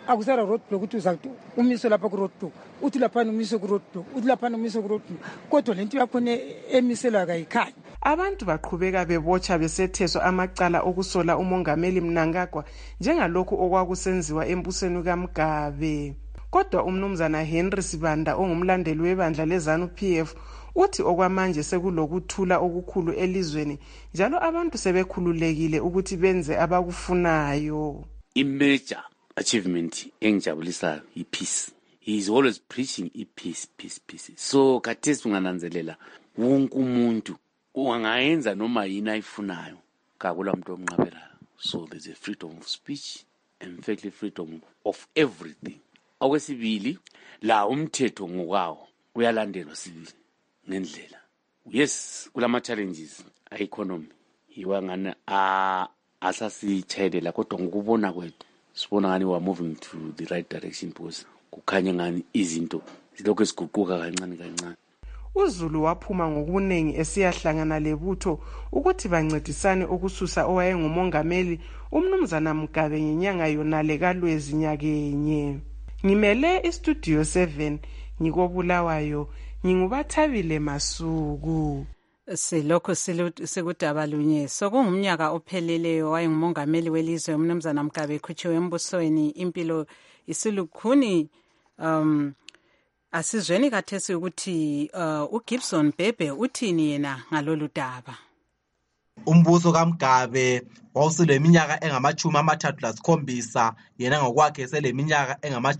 akusara roadblock ukuthi uza kuthi umise lapha ku-roadblock uthi laphana umise ku-roadblock uthi laphana umise ku-roadblock kodwa le nto yakhona emiselwa kayikhanyi. Abantu baqhubeka bebotsha besetheswa amacala okusola umongameli Mnangagwa njengalokhu okwakusenziwa embusweni kaMgabe. Kodwa umnumzana Henry Sibanda ongumlandeli webandla leZANU-PF uthi okwamanje sekulokuthula okukhulu elizweni njalo abantu sebekhululekile ukuthi benze abakufunayo. Major achievement engijabulisayo ipeace. He is always preaching peace. So kathesi ungananzelela wonke umuntu ungayenza noma yini ayifunayo kakula muntu omnqabelayo. So there's a freedom of speech and fairly freedom of everything. Okwesibili la umthetho ngokawo uyalandelwa sibili ngendlela. Yes, kulama challenges economy iwangana asasithelela kodwa ngokubona kwethu sibona ngani we are moving to the right direction because kukhanya ngani izinto zilokho esiguquka kancane. uZulu waphuma ngokuningi esiyahlangana lebutho ukuthi bancedisane ukususa owayengumongameli umnumzana Mugabe ngenyanga yonale kaLwezi nyakenye. Ngimele istudio 7 ngikobulawayo ngingubathabile Masuku. Silokho sikudaba lunye sokungumnyaka opheleleyo wayengumongameli welizwe umnumzana Mugabe ekhutshiwe embusweni impilo isilukhuni. Asizweni kathesi ukuthi uGibson Bhebhe uthini yena ngalolu daba. Umbuso kaMgabe wawuseleminyaka engama-37 yena ngokwakhe seleminyaka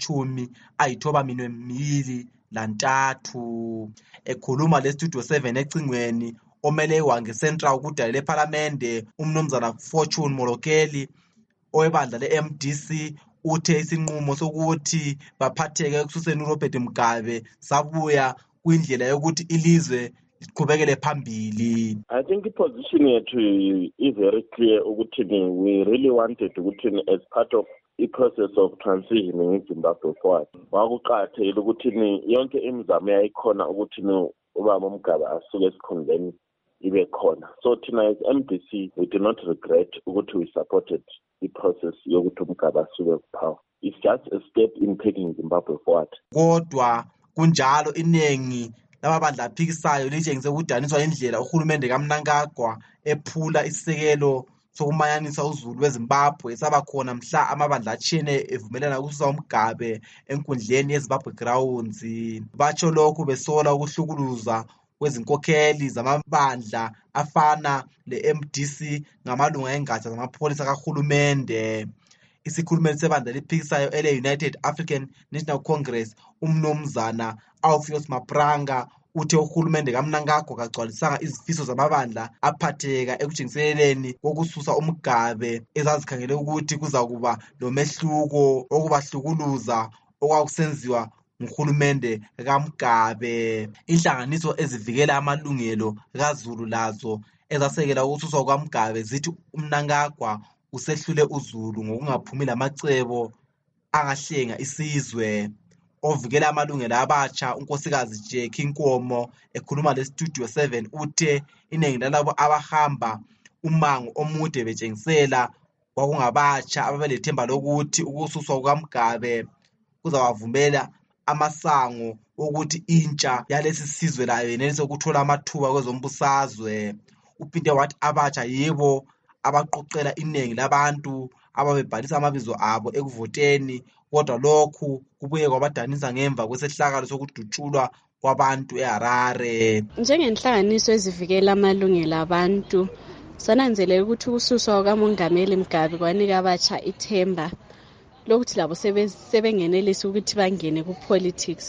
engama-93. Ekhuluma lestudio 7 ecingweni omele wange Central ukudala leParlamente umnumzana Fortune Molokeli owebandla leMDC uthe isinqumo sokuthi baphatheke ukususeni uRobert Mugabe sabuya kwindlela yokuthi ilizwe liqhubekele phambili. I think the position yethu is very clear ukuthi we really wanted ukuthi as part of the process of transitioning in Zimbabwe forward wakuqathela ukuthi yonke imizamo yayikhona ukuthi ubaba Mugabe asuke esikhundleni ibe khona. So tonight MDC we do not regret ukuthi we supported the process yokuthi Mugabe asuke kupower. It's just a step in taking Zimbabwe forward. Kodwa kunjalo iningi lababandla aphikisayo litshengise ukudaniswa indlela uhulumende kaMnangagwa ephula isisekelo sokumanyanisa uZulu weZimbabwe esaba khona mhla amabandla atshiyene evumelana ukususa uMgabe enkundleni yeZimbabwe Grounds. Batsho lokhu besola ukuhlukuluza kwezinkokheli zamabandla afana leMDC ngamalunga engatsha zamapholisa kahulumende. Isikhulumeli sebandla liphikisayo ele-United African National Congress umnumzana Alpheus Mapranga uthe uhulumende kaMnangagwa kagcwalisanga izifiso zamabandla aphatheka ekutshengiseleleni kokususa uMgabe ezazikhangele ukuthi kuzakuba nomehluko okubahlukuluza okwakusenziwa nguhulumende kaMgabe. Inhlanganiso ezivikela amalungelo kaZulu lazo ezasekela ukususwa kwaMgabe zithi uMnangagwa usehlule uZulu ngokungaphumi lamacebo angahlenga isizwe. Ovikela amalungelo abatsha unkosikazi Jackie Nkomo ekhuluma lestudio 7 uthe iningi lalabo abahamba umango omude betshengisela kwakungabatsha ababelethemba lokuthi ukususwa kwaMgabe kuzawavumela amasango ukuthi intsha yalesi sizwe layo yenelise ukuthola amathuba kwezombusazwe. Uphinde wathi abatsha yebo abaqoqela iningi labantu ababebhalisa amabizo abo ekuvoteni kodwa lokhu kubuye kwabadanisa ngemva kwesehlakalo sokudutshulwa kwabantu eHarare. Njengenhlanganiso ezivikela amalungelo abantu sananzelela ukuthi ukususwa kwamongameli Mugabe kwanika abatsha ithemba lokuthi labo sebengenelisa ukuthi bangene ku-politics.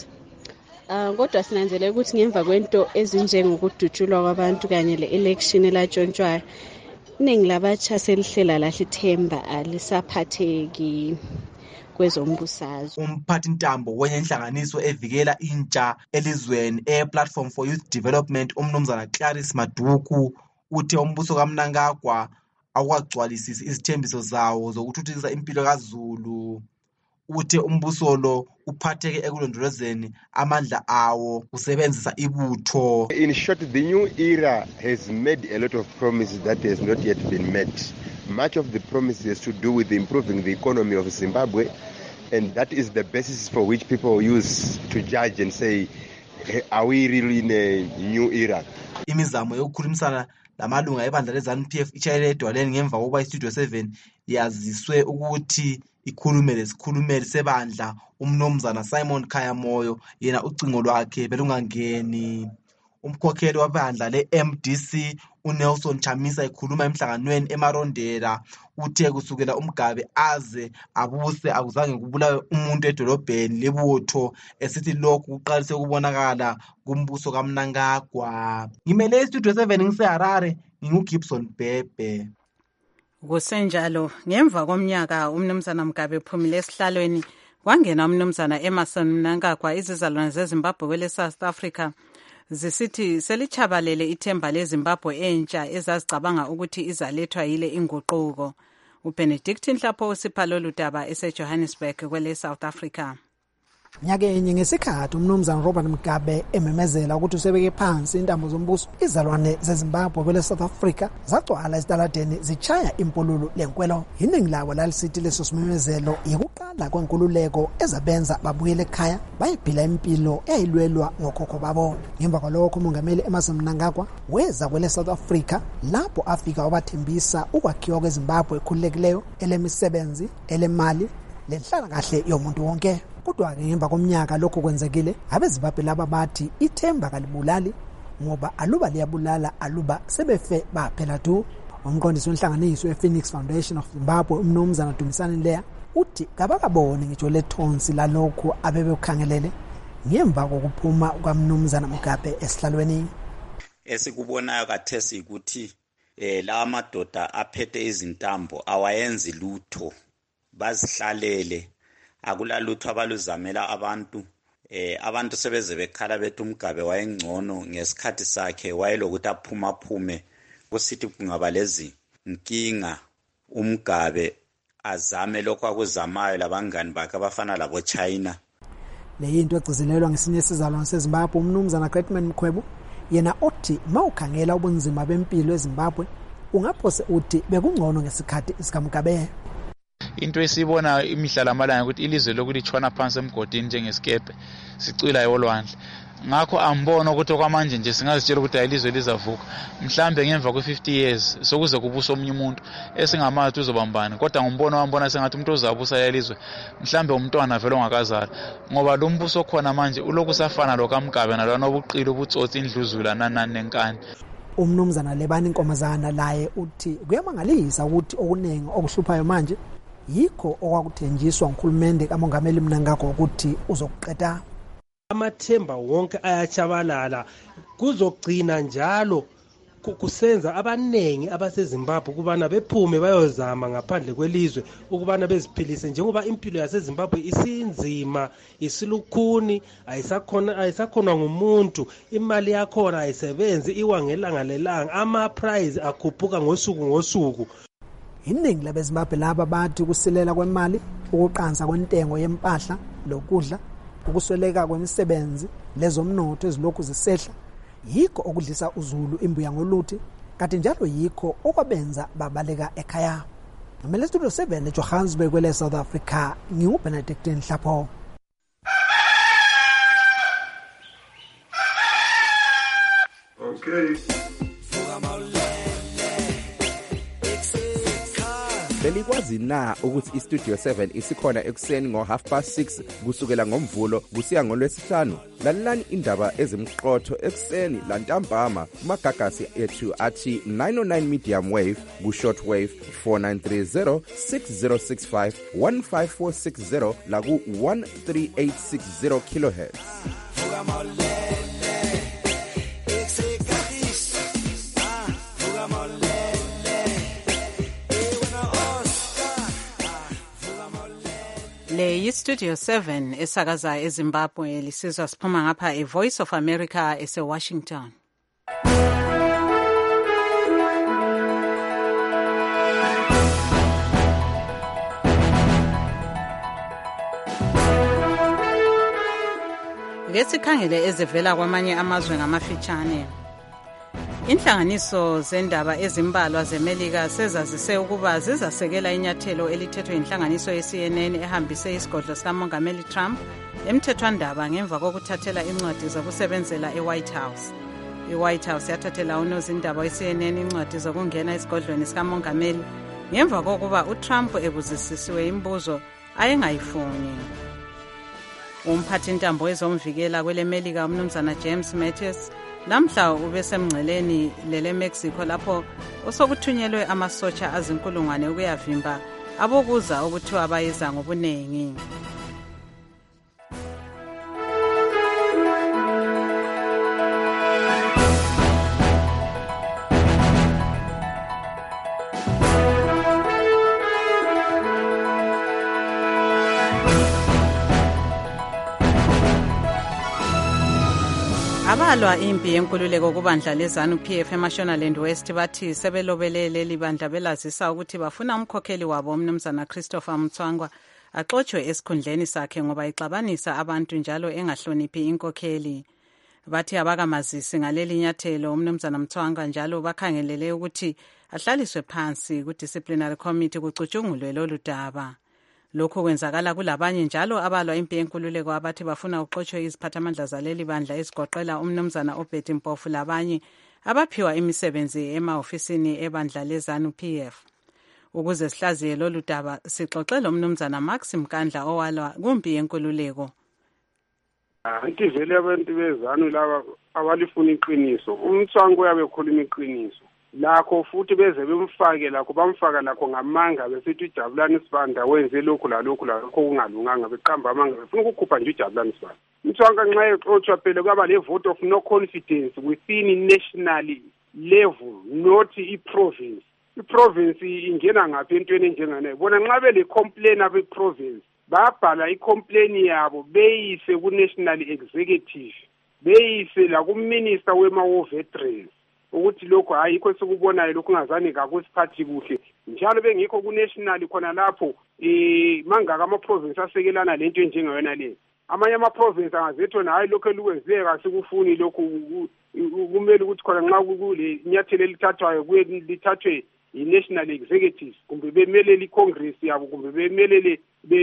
Kodwa sinanzelela ukuthi ngemva kwento ezinjengokudutshulwa kwabantu kanye le-election elatshontshwayo iningi labatsha selihlela lahle ithemba alisaphatheki kwezombusazwe. Umphathi ntambo wenye inhlanganiso evikela intsha elizweni e-Platform for Youth Development umnumzana Clarice Maduku uthe umbuso kaMnangagwa awukagcwalisisi izithembiso zawo zokuthuthukisa impilo kaZulu. Uthe umbuso lo uphatheke ekulondolozeni amandla awo usebenzisa ibutho. In short, the new era has made a lot of promises that has not yet been met. Much of the promises has to do with improving the economy of Zimbabwe, And that is the basis for which people use to judge and say, are we really in a new era? Imizamo yokukhulumisana lamalunga ebandla le-ZANU-PF itshayele edwaleni ngemva kokuba iStudio 7 yaziswe ukuthi ikhulume lesikhulumeli sebandla umnumzana Simon Khayamoyo, yena ucingo lwakhe belungangeni. Umkhokheli wabandla le-MDC uNelson Chamisa ekhuluma emhlanganweni eMarondera uthe kusukela uMgabe aze abuse akuzange kubulawe umuntu edolobheni lebutho, esithi lokhu kuqalise ukubonakala kumbuso kaMnangagwa. Ngimele iStudio 7 ngiseHarare, nginguGibson Bhebhe. Kusenjalo ngemva komnyaka umnumzana Mgabe ephumile esihlalweni kwangena umnumzana Emerson Mnangagwa, izizalwane zeZimbabwe kwele South Africa zisithi selichabalele ithemba leZimbabwe entsha ezazicabanga ukuthi izalethwa yile inguquko. uBenedict Nhlapho usipha lolu daba eseJohannesburg kwele South Africa. Nyakenye ngesikhathi umnumzana Robert Mugabe ememezela ukuthi usebeke phansi intambo zombuso, izalwane zeZimbabwe kwele South Africa zagcwala esitaladeni zichaya impululo lenkwelo. Iningi lawo lalisithi leso simemezelo yikuqala kwenkululeko ezabenza babuyele ekhaya bayiphila impilo eyayilwelwa ngokhokho babo. Ngemva kwalokho umongameli Emmerson Mnangagwa weza kwele South Africa lapho afika wabathembisa ukwakhiwa kweZimbabwe ekhululekileyo, elemisebenzi, elemali, lenhlala kahle yomuntu wonke. Kodwa-ke ngemva komnyaka lokho kwenzekile, abeZimbabwe laba bathi ithemba kalibulali ngoba aluba liyabulala aluba sebefe baphela tu. Umqondisi wenhlanganiso yePhoenix Foundation of Zimbabwe umnumzana Dumisani Leya uthi kabakabone ngitsho lethonsi lalokhu abebekhangelele ngemva kokuphuma kwamnumzana Mugabe esihlalweni. Esikubonayo kathesi ukuthi la madoda aphethe izintambo awayenzi lutho, bazihlalele, akulalutho abaluzamela abantu. Abantu sebeze bekhala bethi uMgabe wayengcono ngesikhathi sakhe, wayelokuthi aphumaphume kusithi kungaba lezi nkinga uMgabe azame lokho akuzamayo labangani bakhe abafana labo China. Le yinto egcizelelwa ngesinye isizalwane seZimbabwe umnumzana Gretman Mkhwebo, yena othi mawukhangela ubunzima bempilo eZimbabwe ungaphose uthi bekungcono ngesikhathi sikaMgabe. Into esibona imihla lamalanga ukuthi ilizwe lokulitshwana phansi emgodini njengesikepe sicwila yolwandle. Ngakho ambona ukuthi okwamanje nje singazitshela ukuthi ilizwe lizavuka mhlambe ngemva kwe50 years sokuze kubusa omunye umuntu esingamathi uzobambana. Kodwa ngombono wambona sengathi umuntu ozabusa yelizwe mhlambe umntwana vele ongakazala, ngoba lo mbuso khona manje uloku safana lokaMgabe nalwana obuqilo ubutsotsi indluzula nanani nenkani. Umnumzana Lebani Nkomazana laye uthi kuyamangalisa ukuthi okuningi okuhluphayo manje yikho okwakuthenjiswa nguhulumende kamongameli Mnangagwa ukuthi uzokuqeda. Amathemba wonke ayachabalala, kuzogcina njalo kusenza abanengi abaseZimbabwe ukubana bephume bayozama ngaphandle kwelizwe ukubana beziphilise, njengoba impilo yaseZimbabwe isinzima, isilukhuni, ayisakhona ngumuntu, imali yakhona ayisebenzi, iwangelanga lelanga, ama-price akhuphuka ngosuku. Iningi labeZimbabwe laba bathi ukusilela kwemali, ukuqansa kwentengo yempahla lokudla, ukusweleka kwemisebenzi, lezomnotho ezilokhu zisehla yikho okudlisa uZulu imbuya ngoluthi, kanti njalo yikho okwabenza babaleka ekhaya. Ngamele Studio 7 eJohannesburg kwele South Africa, nginguBenedict Nhlapho. Okay. Belikwazi na ukuthi iStudio 7 isikhona ekuseni ngo6:30 kusukela ngomvulo kusiya ngoLwesihlanu? Lalelani indaba ezimqotho ekuseni lantambama kumagagasi ethu athi 909 medium wave ku-short wave 4930 6065 15460 la ku-13860 kilohertz. Le yiStudio 7 esakaza eZimbabwe, lisizwa siphuma ngapha eVoice of America eseWashington. Ngesikhangele ezivela kwamanye amazwe ngamafitshane. Inhlanganiso zendaba ezimbalwa zeMelika sezazise ukuba zizasekela inyathelo elithethwe inhlanganiso ye-CNN ehambise isigodlo sikamongameli Trump emthethwandaba ngemva kokuthathela incwadi zokusebenzela eWhite House. I-White House yathathela unozindaba we-CNN incwadi zokungena esigodlweni sikamongameli ngemva kokuba uTrump ebuzisisiwe imibuzo ayengayifuni. Umphathintambo wezomvikela kweleMelika umnumzana James Mattis namhla ubesemngceleni lele Mexico lapho osokuthunyelwe amasotsha azinkulungwane ukuyavimba abokuza okuthiwa bayeza ngobunengi. Abalwa impi yenkululeko kubandla leZANU-PF eMashonaland West bathi sebelobelele libandla belazisa ukuthi bafuna umkhokheli wabo umnumzana Christopher Mtswangwa axotshwe esikhundleni sakhe ngoba ixabanisa abantu njalo engahloniphi inkokheli. Bathi abakamazisi ngaleli nyathelo umnumzana Mtswangwa njalo bakhangelele ukuthi ahlaliswe phansi ku-disciplinary committee kucutshungulwe lolu daba. Lokhu kwenzakala kulabanye njalo abalwa impi yenkululeko abathi bafuna uxotshwe iziphathamandla zaleli bandla ezigoqela umnumzana uBetty Mpofu labanye abaphiwa imisebenzi ema-ofisini ebandla leZANU-PF. Ukuze sihlaziye lolu daba sixoxele umnumzana Max Mkandla owalwa kumpi yenkululeko. Anti vele abantu beZANU laba abalifuna iqiniso. Umtswango uyabe ekhuluma iqiniso. Lakho futhi beze bemfake lakho bamfaka lakho ngamanga besithi uJabulani Sibanda wenze lokhu lalokhu kungalunganga beqamba amanga befuna ukukhupha nje uJabulani Sibanda. Mtswanga nxa exotshwa phela kwaba le vote of no confidence within national level not i-province. I-province ingena ngaphi entweni enjengane bona nxa bele complain abe province babhala i-complain yabo beyise ku-national executive beyise la ku-minister wema-war veterans ukuthi lokho ayikho sikubonayo lokho ungazani kakusiphathi kuhle njalo bengikho ku-national khona lapho mangaka ama-province asekelana lento enjengayona le amanye ama-province angazethi wona hayi lokho elukwenzeke kasikufuni lokhu kumele ukuthi khona nxa kule nyathelo elithathwayo kuye lithathwe i-national executive kumbe bemelele i-congress yabo kumbe bemelele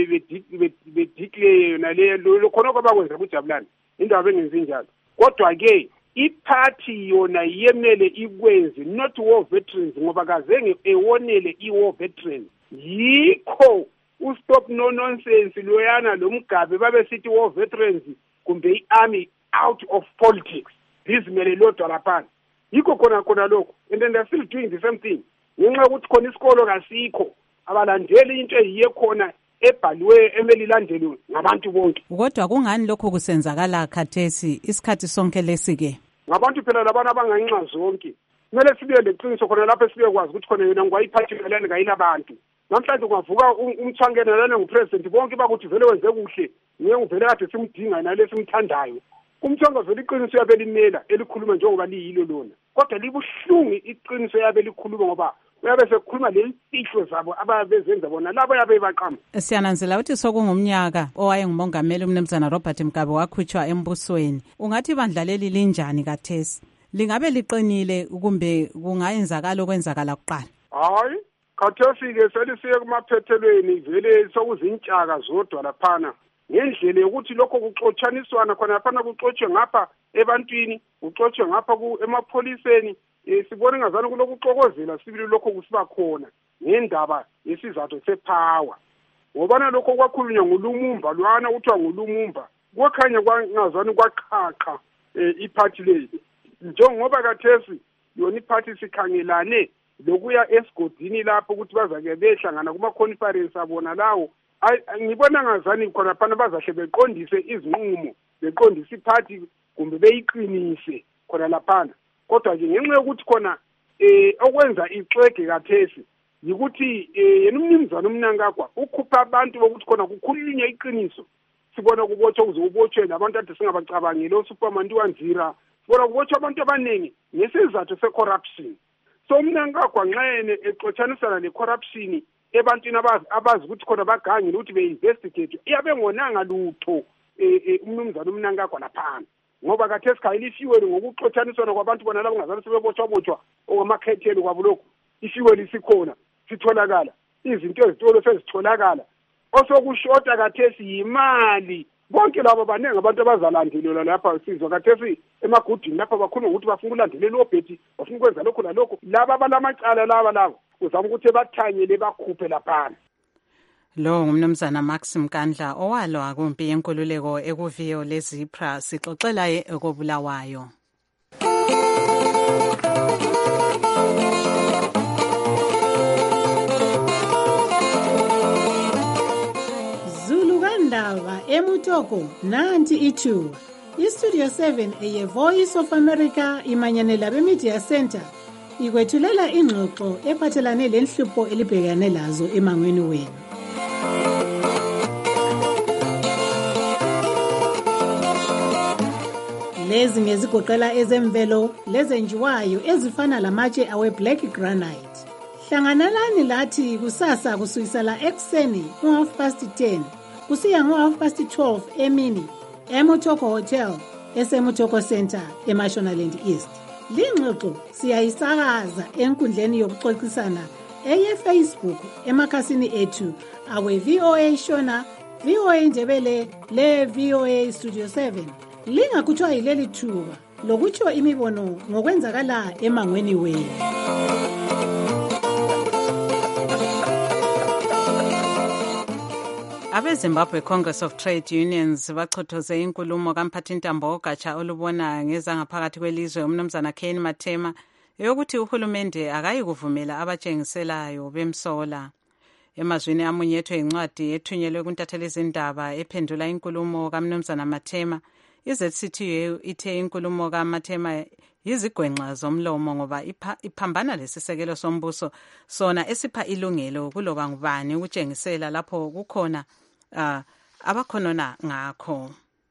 bedeclare yona le khona kwabakwenza kuJabulani indaba bengenzi njalo kodwa-ke iphathi yona yemele ikwenze not war veterans ngoba kazenge ewonele i-war veterans yikho ustop no nonsense loyana lomgabe babesithi war veterans kumbe i-army out of politics bizimele lodwa laphana yikho khona lokho and then they're still doing the same thing ngenxa yokuthi khona isikolo kasikho abalandeli into eyiye khona ebhaliwe emeli ilandelwe ngabantu bonke. Kodwa kungani lokho kusenzakala khathesi isikhathi sonke lesi-ke? Ngabantu phela labana abanganxa zonke kumele sibe leqiniso khona lapho sibe kwazi ukuthi khona yena ngwayiphathi lana ngayilabantu namhlanje kungavuka umthangena lana ngupresident bonke bakuthi vele wenze kuhle ngeke uvele kade simdinga nalesi simthandayo umthanga vele iqiniso yabe limela elikhuluma njengoba liyilo lona kodwa libuhlungu iqiniso yabe likhuluma ngoba uyabe sekukhuluma lezifihlo zabo ababezenza bona labo yabe baqamba. Siyananzela ukuthi sokungumnyaka owayengumongameli umnumzana Robert Mugabe wakhutshwa embusweni. Ungathi ibandla leli linjani kathesi? Lingabe liqinile kumbe kungayenzakala okwenzakala kuqala? Hayi, khathesi-ke selisiye kumaphethelweni vele sokuzintshaka zodwa laphana ngendlela yokuthi lokho kuxotshaniswana khona laphana kuxotshwe ngapha ebantwini kuxotshwe ngapha emapholiseni sibone ngazana kulokuxokozela sibili lokho kusiba khona ngendaba yesizathu sepower ngobana lokho kwakhulunywa nguLumumba lwana uthiwa nguLumumba kwakhanya kwangazani kwaqhaqa iphathi leyi njengoba kathesi yona iphathi sikhangelane lokuya esigodini lapho ukuthi bazake behlangana kuma-conference abona lawo ngibona ngazani khona phana bazahle beqondise izinqumo beqondise iphathi kumbe beyiqinise khona laphana kodwa-ke ngenxa yokuthi khona okwenza ixwege kathesi yikuthi yena umnumzana uMnangagwa ukhupha abantu bokuthi khona kukhulunywe iqiniso sibona kubotshwa ukuze ubotshwe labantu ade singabacabangeli oSuperman Wanzira sibona kubotshwa abantu abaningi ngesizathu se-corruption so uMnangagwa nxa yena exotshanisana ne-corruption ebantwini abazi ukuthi khona bagangile ukuthi be-investigate iyabe ngonanga lutho umnumzana uMnangagwa laphana ngoba khathesi khayile ifuel ngokuxotshaniswana kwabantu bona labo ngazange sebebotshwa ongamakhethelo kwabo lokhu ifuel isikhona sitholakala izinto ezitolo sezitholakala osokushota khathesi yimali bonke labo baningi abantu abazalandelela lapha sizwa khathesi emagudini lapha bakhuluma ukuthi bafuna ukulandelela obhethi bafuna ukwenza lokho nalokho laba abalamacala laba uzama ukuthi bathanyele bakhuphe laphana. Lo ngumnumzana Max Mkandla owalwa kumpi yenkululeko ekuviyo leZipra sixoxela ekobulawayo. Zulu kaNdaba eMutoko nanti ithuba. iStudio 7 eye Voice of America imanyanela beMedia Center ikwethulela ingxoxo ephathelane lenhlupho elibhekane lazo emangweni wenu. Lezi ngezigoqela ezemvelo lezenjiwayo ezifana lamatshe awe black granite. Hlanganelani lathi kusasa kusukisela ekseni ngo10:30 kusiya ngo12:30 emini eMutoko Hotel eseMutoko Center eMashonaland East. Lingxoxo siyayisakaza enkundleni yokuxoxisana eyeFacebook emakhasini ethu awe VOA Shona, VOA Ndebele le VOA Studio 7. Lingakuthiwa yileli thuba lokutsho imibono ngokwenzakala emangweni wenu. Abe-Zimbabwe Congress of Trade Unions bachothoze inkulumo kamphathintambo ogatsha olubona ngezangaphakathi kwelizwe umnumzana Kane Mathema eyokuthi uhulumende akayikuvumela abatshengiselayo bemsola. Emazwini amunyethwe incwadi ethunyelwe kuntatheli zindaba ephendula inkulumo kamnumzana Mathema, iZCTU ithe inkulumo kaMathema yizigwenxa zomlomo ngoba iphambana lesisekelo sombuso sona esipha ilungelo kuloba ngubani ukutshengisela lapho kukhona abakhonona ngakho.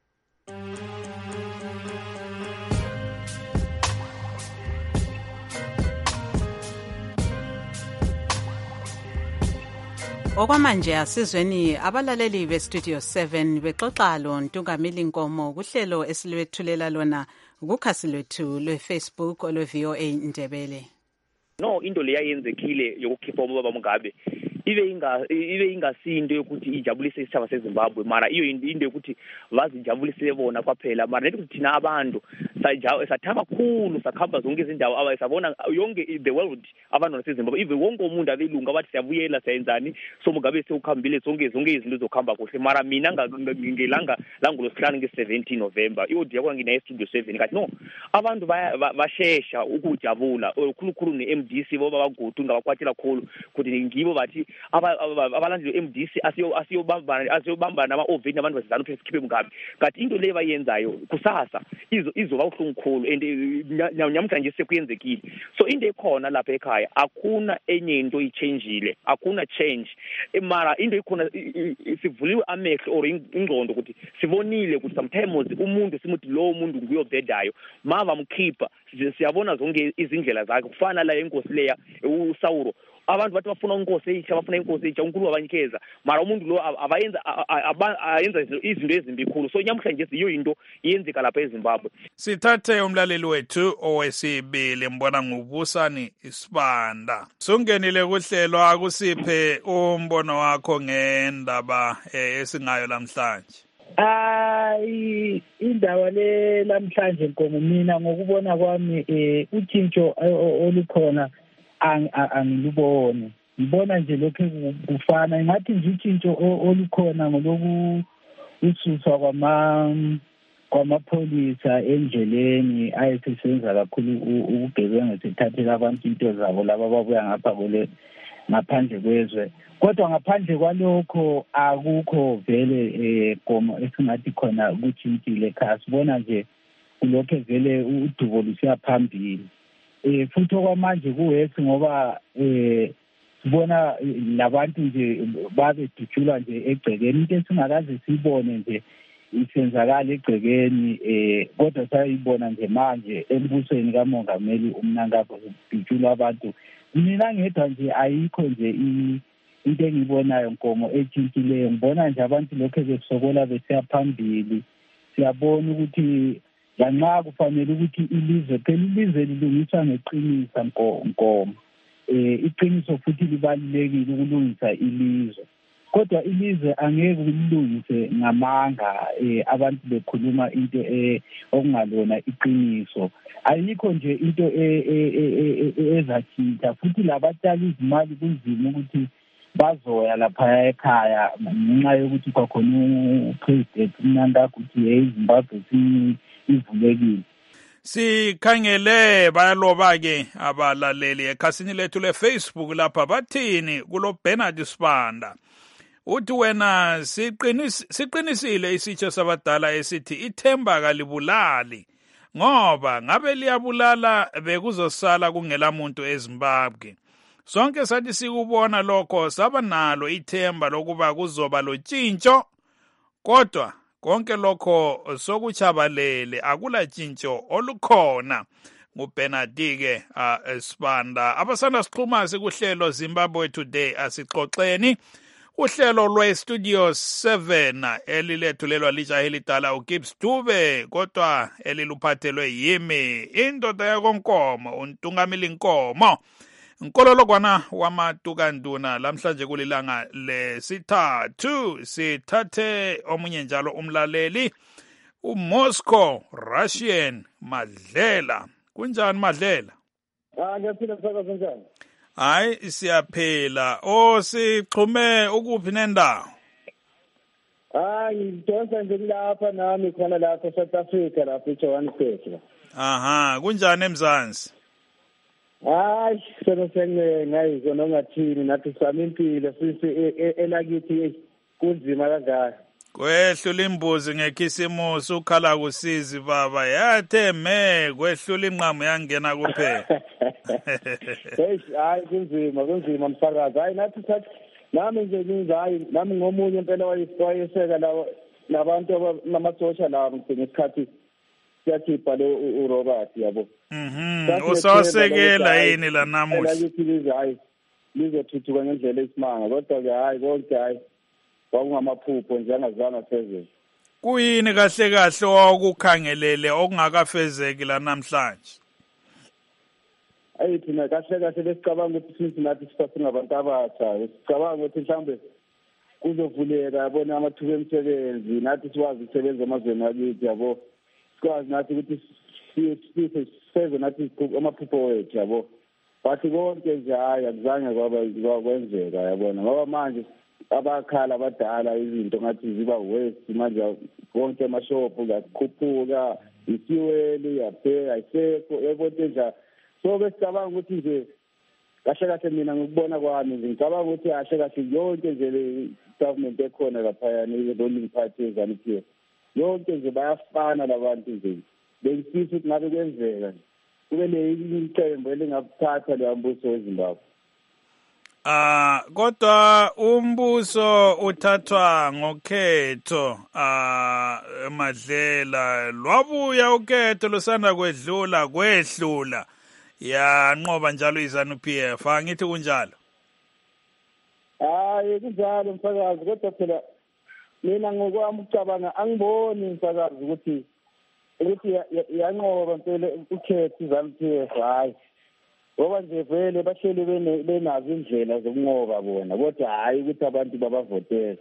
Okwamanje asizweni abalaleli beStudio 7 bexoxa lo Ntungamili Nkomo kuhlelo esilwethulela lona kukhasi lwethu lweFacebook olweVOA Ndebele. No, into leyayenzekile yokukhipha ubaba Mugabe ibe ingasinto yokuthi ijabulise isitshaba seZimbabwe, mara iyo into yokuthi bazijabulise bona kwaphela, mara nethi thina abantu sathaba kakhulu sakhamba zonke izindawo abayisabona yonke the world abantu baseZimbabwe, even wonke umuntu abelungu abathi siyabuyela siyenzani, so Mugabe sewukhambile zonke izinto zokuhamba kuhle, mara mina ngelanga langolosihlanu nge-17 November iodiya kwangina eStudio 7 kathi no abantu bashesha ukujabula khulukhulu ne-MDC boba bagudu ngabakwatela khulu kuthi ngibo bathi abalandeli MDC asiyobamba nama-oveni abantu basizana ukuthi sikhiphe Mugabe, kanti into leyo bayenzayo kusasa izoba uhlungu khulu and nyamhlanje sekuyenzekile. So into ekhona lapha ekhaya akuna enye into ichangeile, akuna change, mara into ikhona sivuliwe amehlo or ingqondo ukuthi sibonile ukuthi sometimes umuntu simuthi lo muntu nguyobhedayo mava mkhipha siyabona zonke izindlela zakhe kufana la inkosi leya uSawuro. Abantu bathi bafuna inkosi entsha, bafuna inkosi entsha, uNkulunkulu wabanikeza, mara umuntu lo ayenza izinto ezimbikhulu. So nyamhlanje iyo into iyenzeka lapha eZimbabwe. Sithathe umlaleli wethu owesibili mbona ngubusani Isibanda. Sungenile kuhlelo, akusiphe umbono wakho ngendaba esingayo namhlanje. Indaba le lamhlanje Nkomo, mina ngokubona kwami utshintsho olukhona angilubone, ngibona nje lokho kufana ngathi nje utshintsho olukhona ngoloku ususwa kwamapholisa endleleni ayesesenza kakhulu ubugebengu sethathela abantu into zabo laba babuya ngapha ngaphandle kwezwe. Kodwa ngaphandle kwalokho akukho vele Nkomo esingathi khona kuthintile ekhaya, sibona nje kulokho vele udubo lusiya phambili. Futhi okwamanje kuwesi ngoba sibona labantu nje babedutshulwa nje egcekeni, into esingakaze sibone nje isenzakala egcekeni, kodwa sayibona nje manje embusweni kaMongameli uMnangagwa kudutshulwa abantu. Mina ngedwa nje ayikho nje into engibonayo Nkomo etshintshileyo, ngibona nje abantu lokho besokola besiya phambili. Siyabona ukuthi lanxa kufanele ukuthi ilizwe phela ilizwe lilungiswa ngeqiniso nkomo iqiniso futhi libalulekile ukulungisa ilizwe kodwa ilizwe angeke ulilungise ngamanga abantu bekhuluma into okungalona iqiniso ayikho nje into ezathinta futhi labatshali izimali kunzima ukuthi bazoya lapha ekhaya ngenxa yokuthi kwakhona upresident uNanda ukuthi iZimbabwe ivulekile. Sikhangele bayaloba-ke abalaleli ekhasini lethu le-Facebook lapha bathini kulo Bernard Sibanda. Uthi wena siqinisile isitsho sabadala esithi ithemba kalibulali ngoba ngabe liyabulala bekuzosala kungela muntu eZimbabwe. Sonke sathi sikubona lokho saba nalo ithemba lokuba kuzoba lo tshintsho kodwa konke lokho sokuchabalele akula tshintsho olukhona. nguBernard-ke Sibanda. Abasanda sixhuma sikuhlelo Zimbabwe Today asixoxeni uhlelo lwe-Studio 7 elilethulelwa lijaha elidala uGibbs Dube kodwa eliluphathelwe yimi indoda yakonkomo untungameli Nkomo. Nkololokwana wamatukanduna lamhlanje kulilanga lesithathu sithathe omunye njalo umlaleli uMoscow Russian Madlela. Kunjani Madlela? Ngiyaphila msakazi njani? Hayi siyaphela. Sixhume ukuphi nendawo? Ngidonsa nje lapha nami khona lapha eSouth Africa lapha eJohannesburg. Aha, kunjani eMzansi? Ngayizona ongathini nathi sami impilo sisi elakithi kunzima kangaka. Kwehlula imbuzi ngekhisimusi ukhala kusizi baba yathe kwehlula inqamu yangena kuphela. Hayi kunzima msakazi. Hayi nathi sathi nami nje ngizayi nami ngomunye impela wayeseka lawo nabantu namasosha lawo ngesikhathi siyakhipha lo uRobert yabo. Usasekela yini la namuhla? Hayi lizothuthuka ngendlela esimanga kodwa ke hayi konke hayi kwakungamaphupho nje angazange afezeke. Kuyini kahle kahle okukhangelele okungakafezeki la namhlanje? Thina kahle besicabanga ukuthi since nathi singabantu abasha sicabanga ukuthi mhlambe kuzovuleka yabona amathuba emisebenzi nathi sikwazi ukusebenza emazweni akithi yabo sikwazi nathi ukuthi siseve nathi amaphupho wethu yabo bathi konke nje hayi akuzange kwenzeka yabona ngoba manje abakhala abadala izinto ngathi ziba waste manje konke amashopu kakhuphuka isiweli yaphela ayisekho ebonke nje so besicabanga ukuthi nje kahle mina ngikubona kwami nje ngicabanga ukuthi kahle yonke nje le government ekhona lapha ni ruling party eZANU-PF yonke nje bayafana labantu nje bengifisa ukuthi ngabe kwenzeka kube leqembu elingaphatha le mbuso weZimbabwe. Kodwa umbuso uthathwa ngokhetho Madlela lwabuya ukhetho losanda kwehlula yanqoba njalo iZANU-PF angithi kunjalo. Hayi kunjalo msakazi kodwa phela mina ngokwami ucabanga angiboni msakazi ukuthi yanqoba mpela ukhetho iZANU-PF hayi ngoba nje vele bahleli benazo indlela zokunqoba bona kodwa hayi ukuthi abantu babavotele.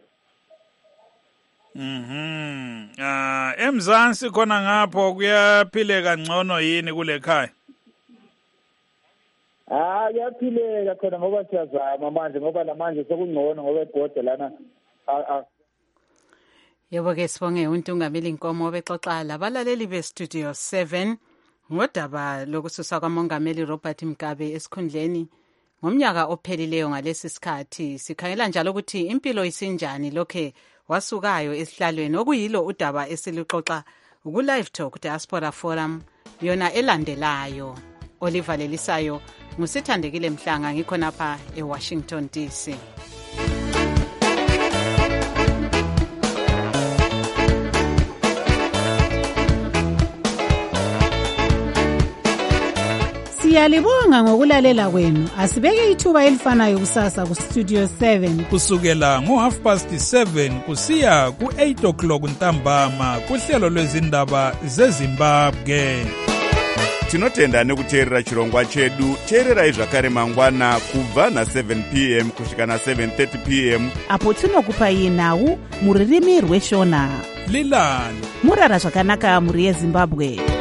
Emzansi khona ngapho kuyaphileka ngcono yini kule khaya? Kuyaphileka khona ngoba siyazama manje ngoba lamanje sekungcono ngoba ebhoda lana Yebo-ke sibonge uNtungameli Nkomo bexoxa labalaleli beStudio 7 ngodaba lokususwa kwamongameli Robert Mugabe esikhundleni ngomnyaka ophelileyo ngalesi sikhathi. Sikhangela njalo ukuthi impilo isinjani lokhe wasukayo esihlalweni okuyilo udaba esiluxoxa ku-Live Talk Diaspora Forum yona elandelayo. Oliver Lelisayo ngusithandekile Mhlanga ngikhonapha eWashington DC. Siyalibonga ngokulalela kwenu. Asibeke ithuba elifanayo kusasa ku Studio 7 kusukela ngo7:30 kusiya ku8 o'clock ntambama kuhlelo lwezindaba zeZimbabwe. Tinotenda nekuteerera chirongwa chedu. Teererai zvakare mangwana kubva na7 p.m. kusvika na7:30 p.m. apo tinokupai nhau muririmi rweshona. Lilani murara zvakanaka muri yeZimbabwe.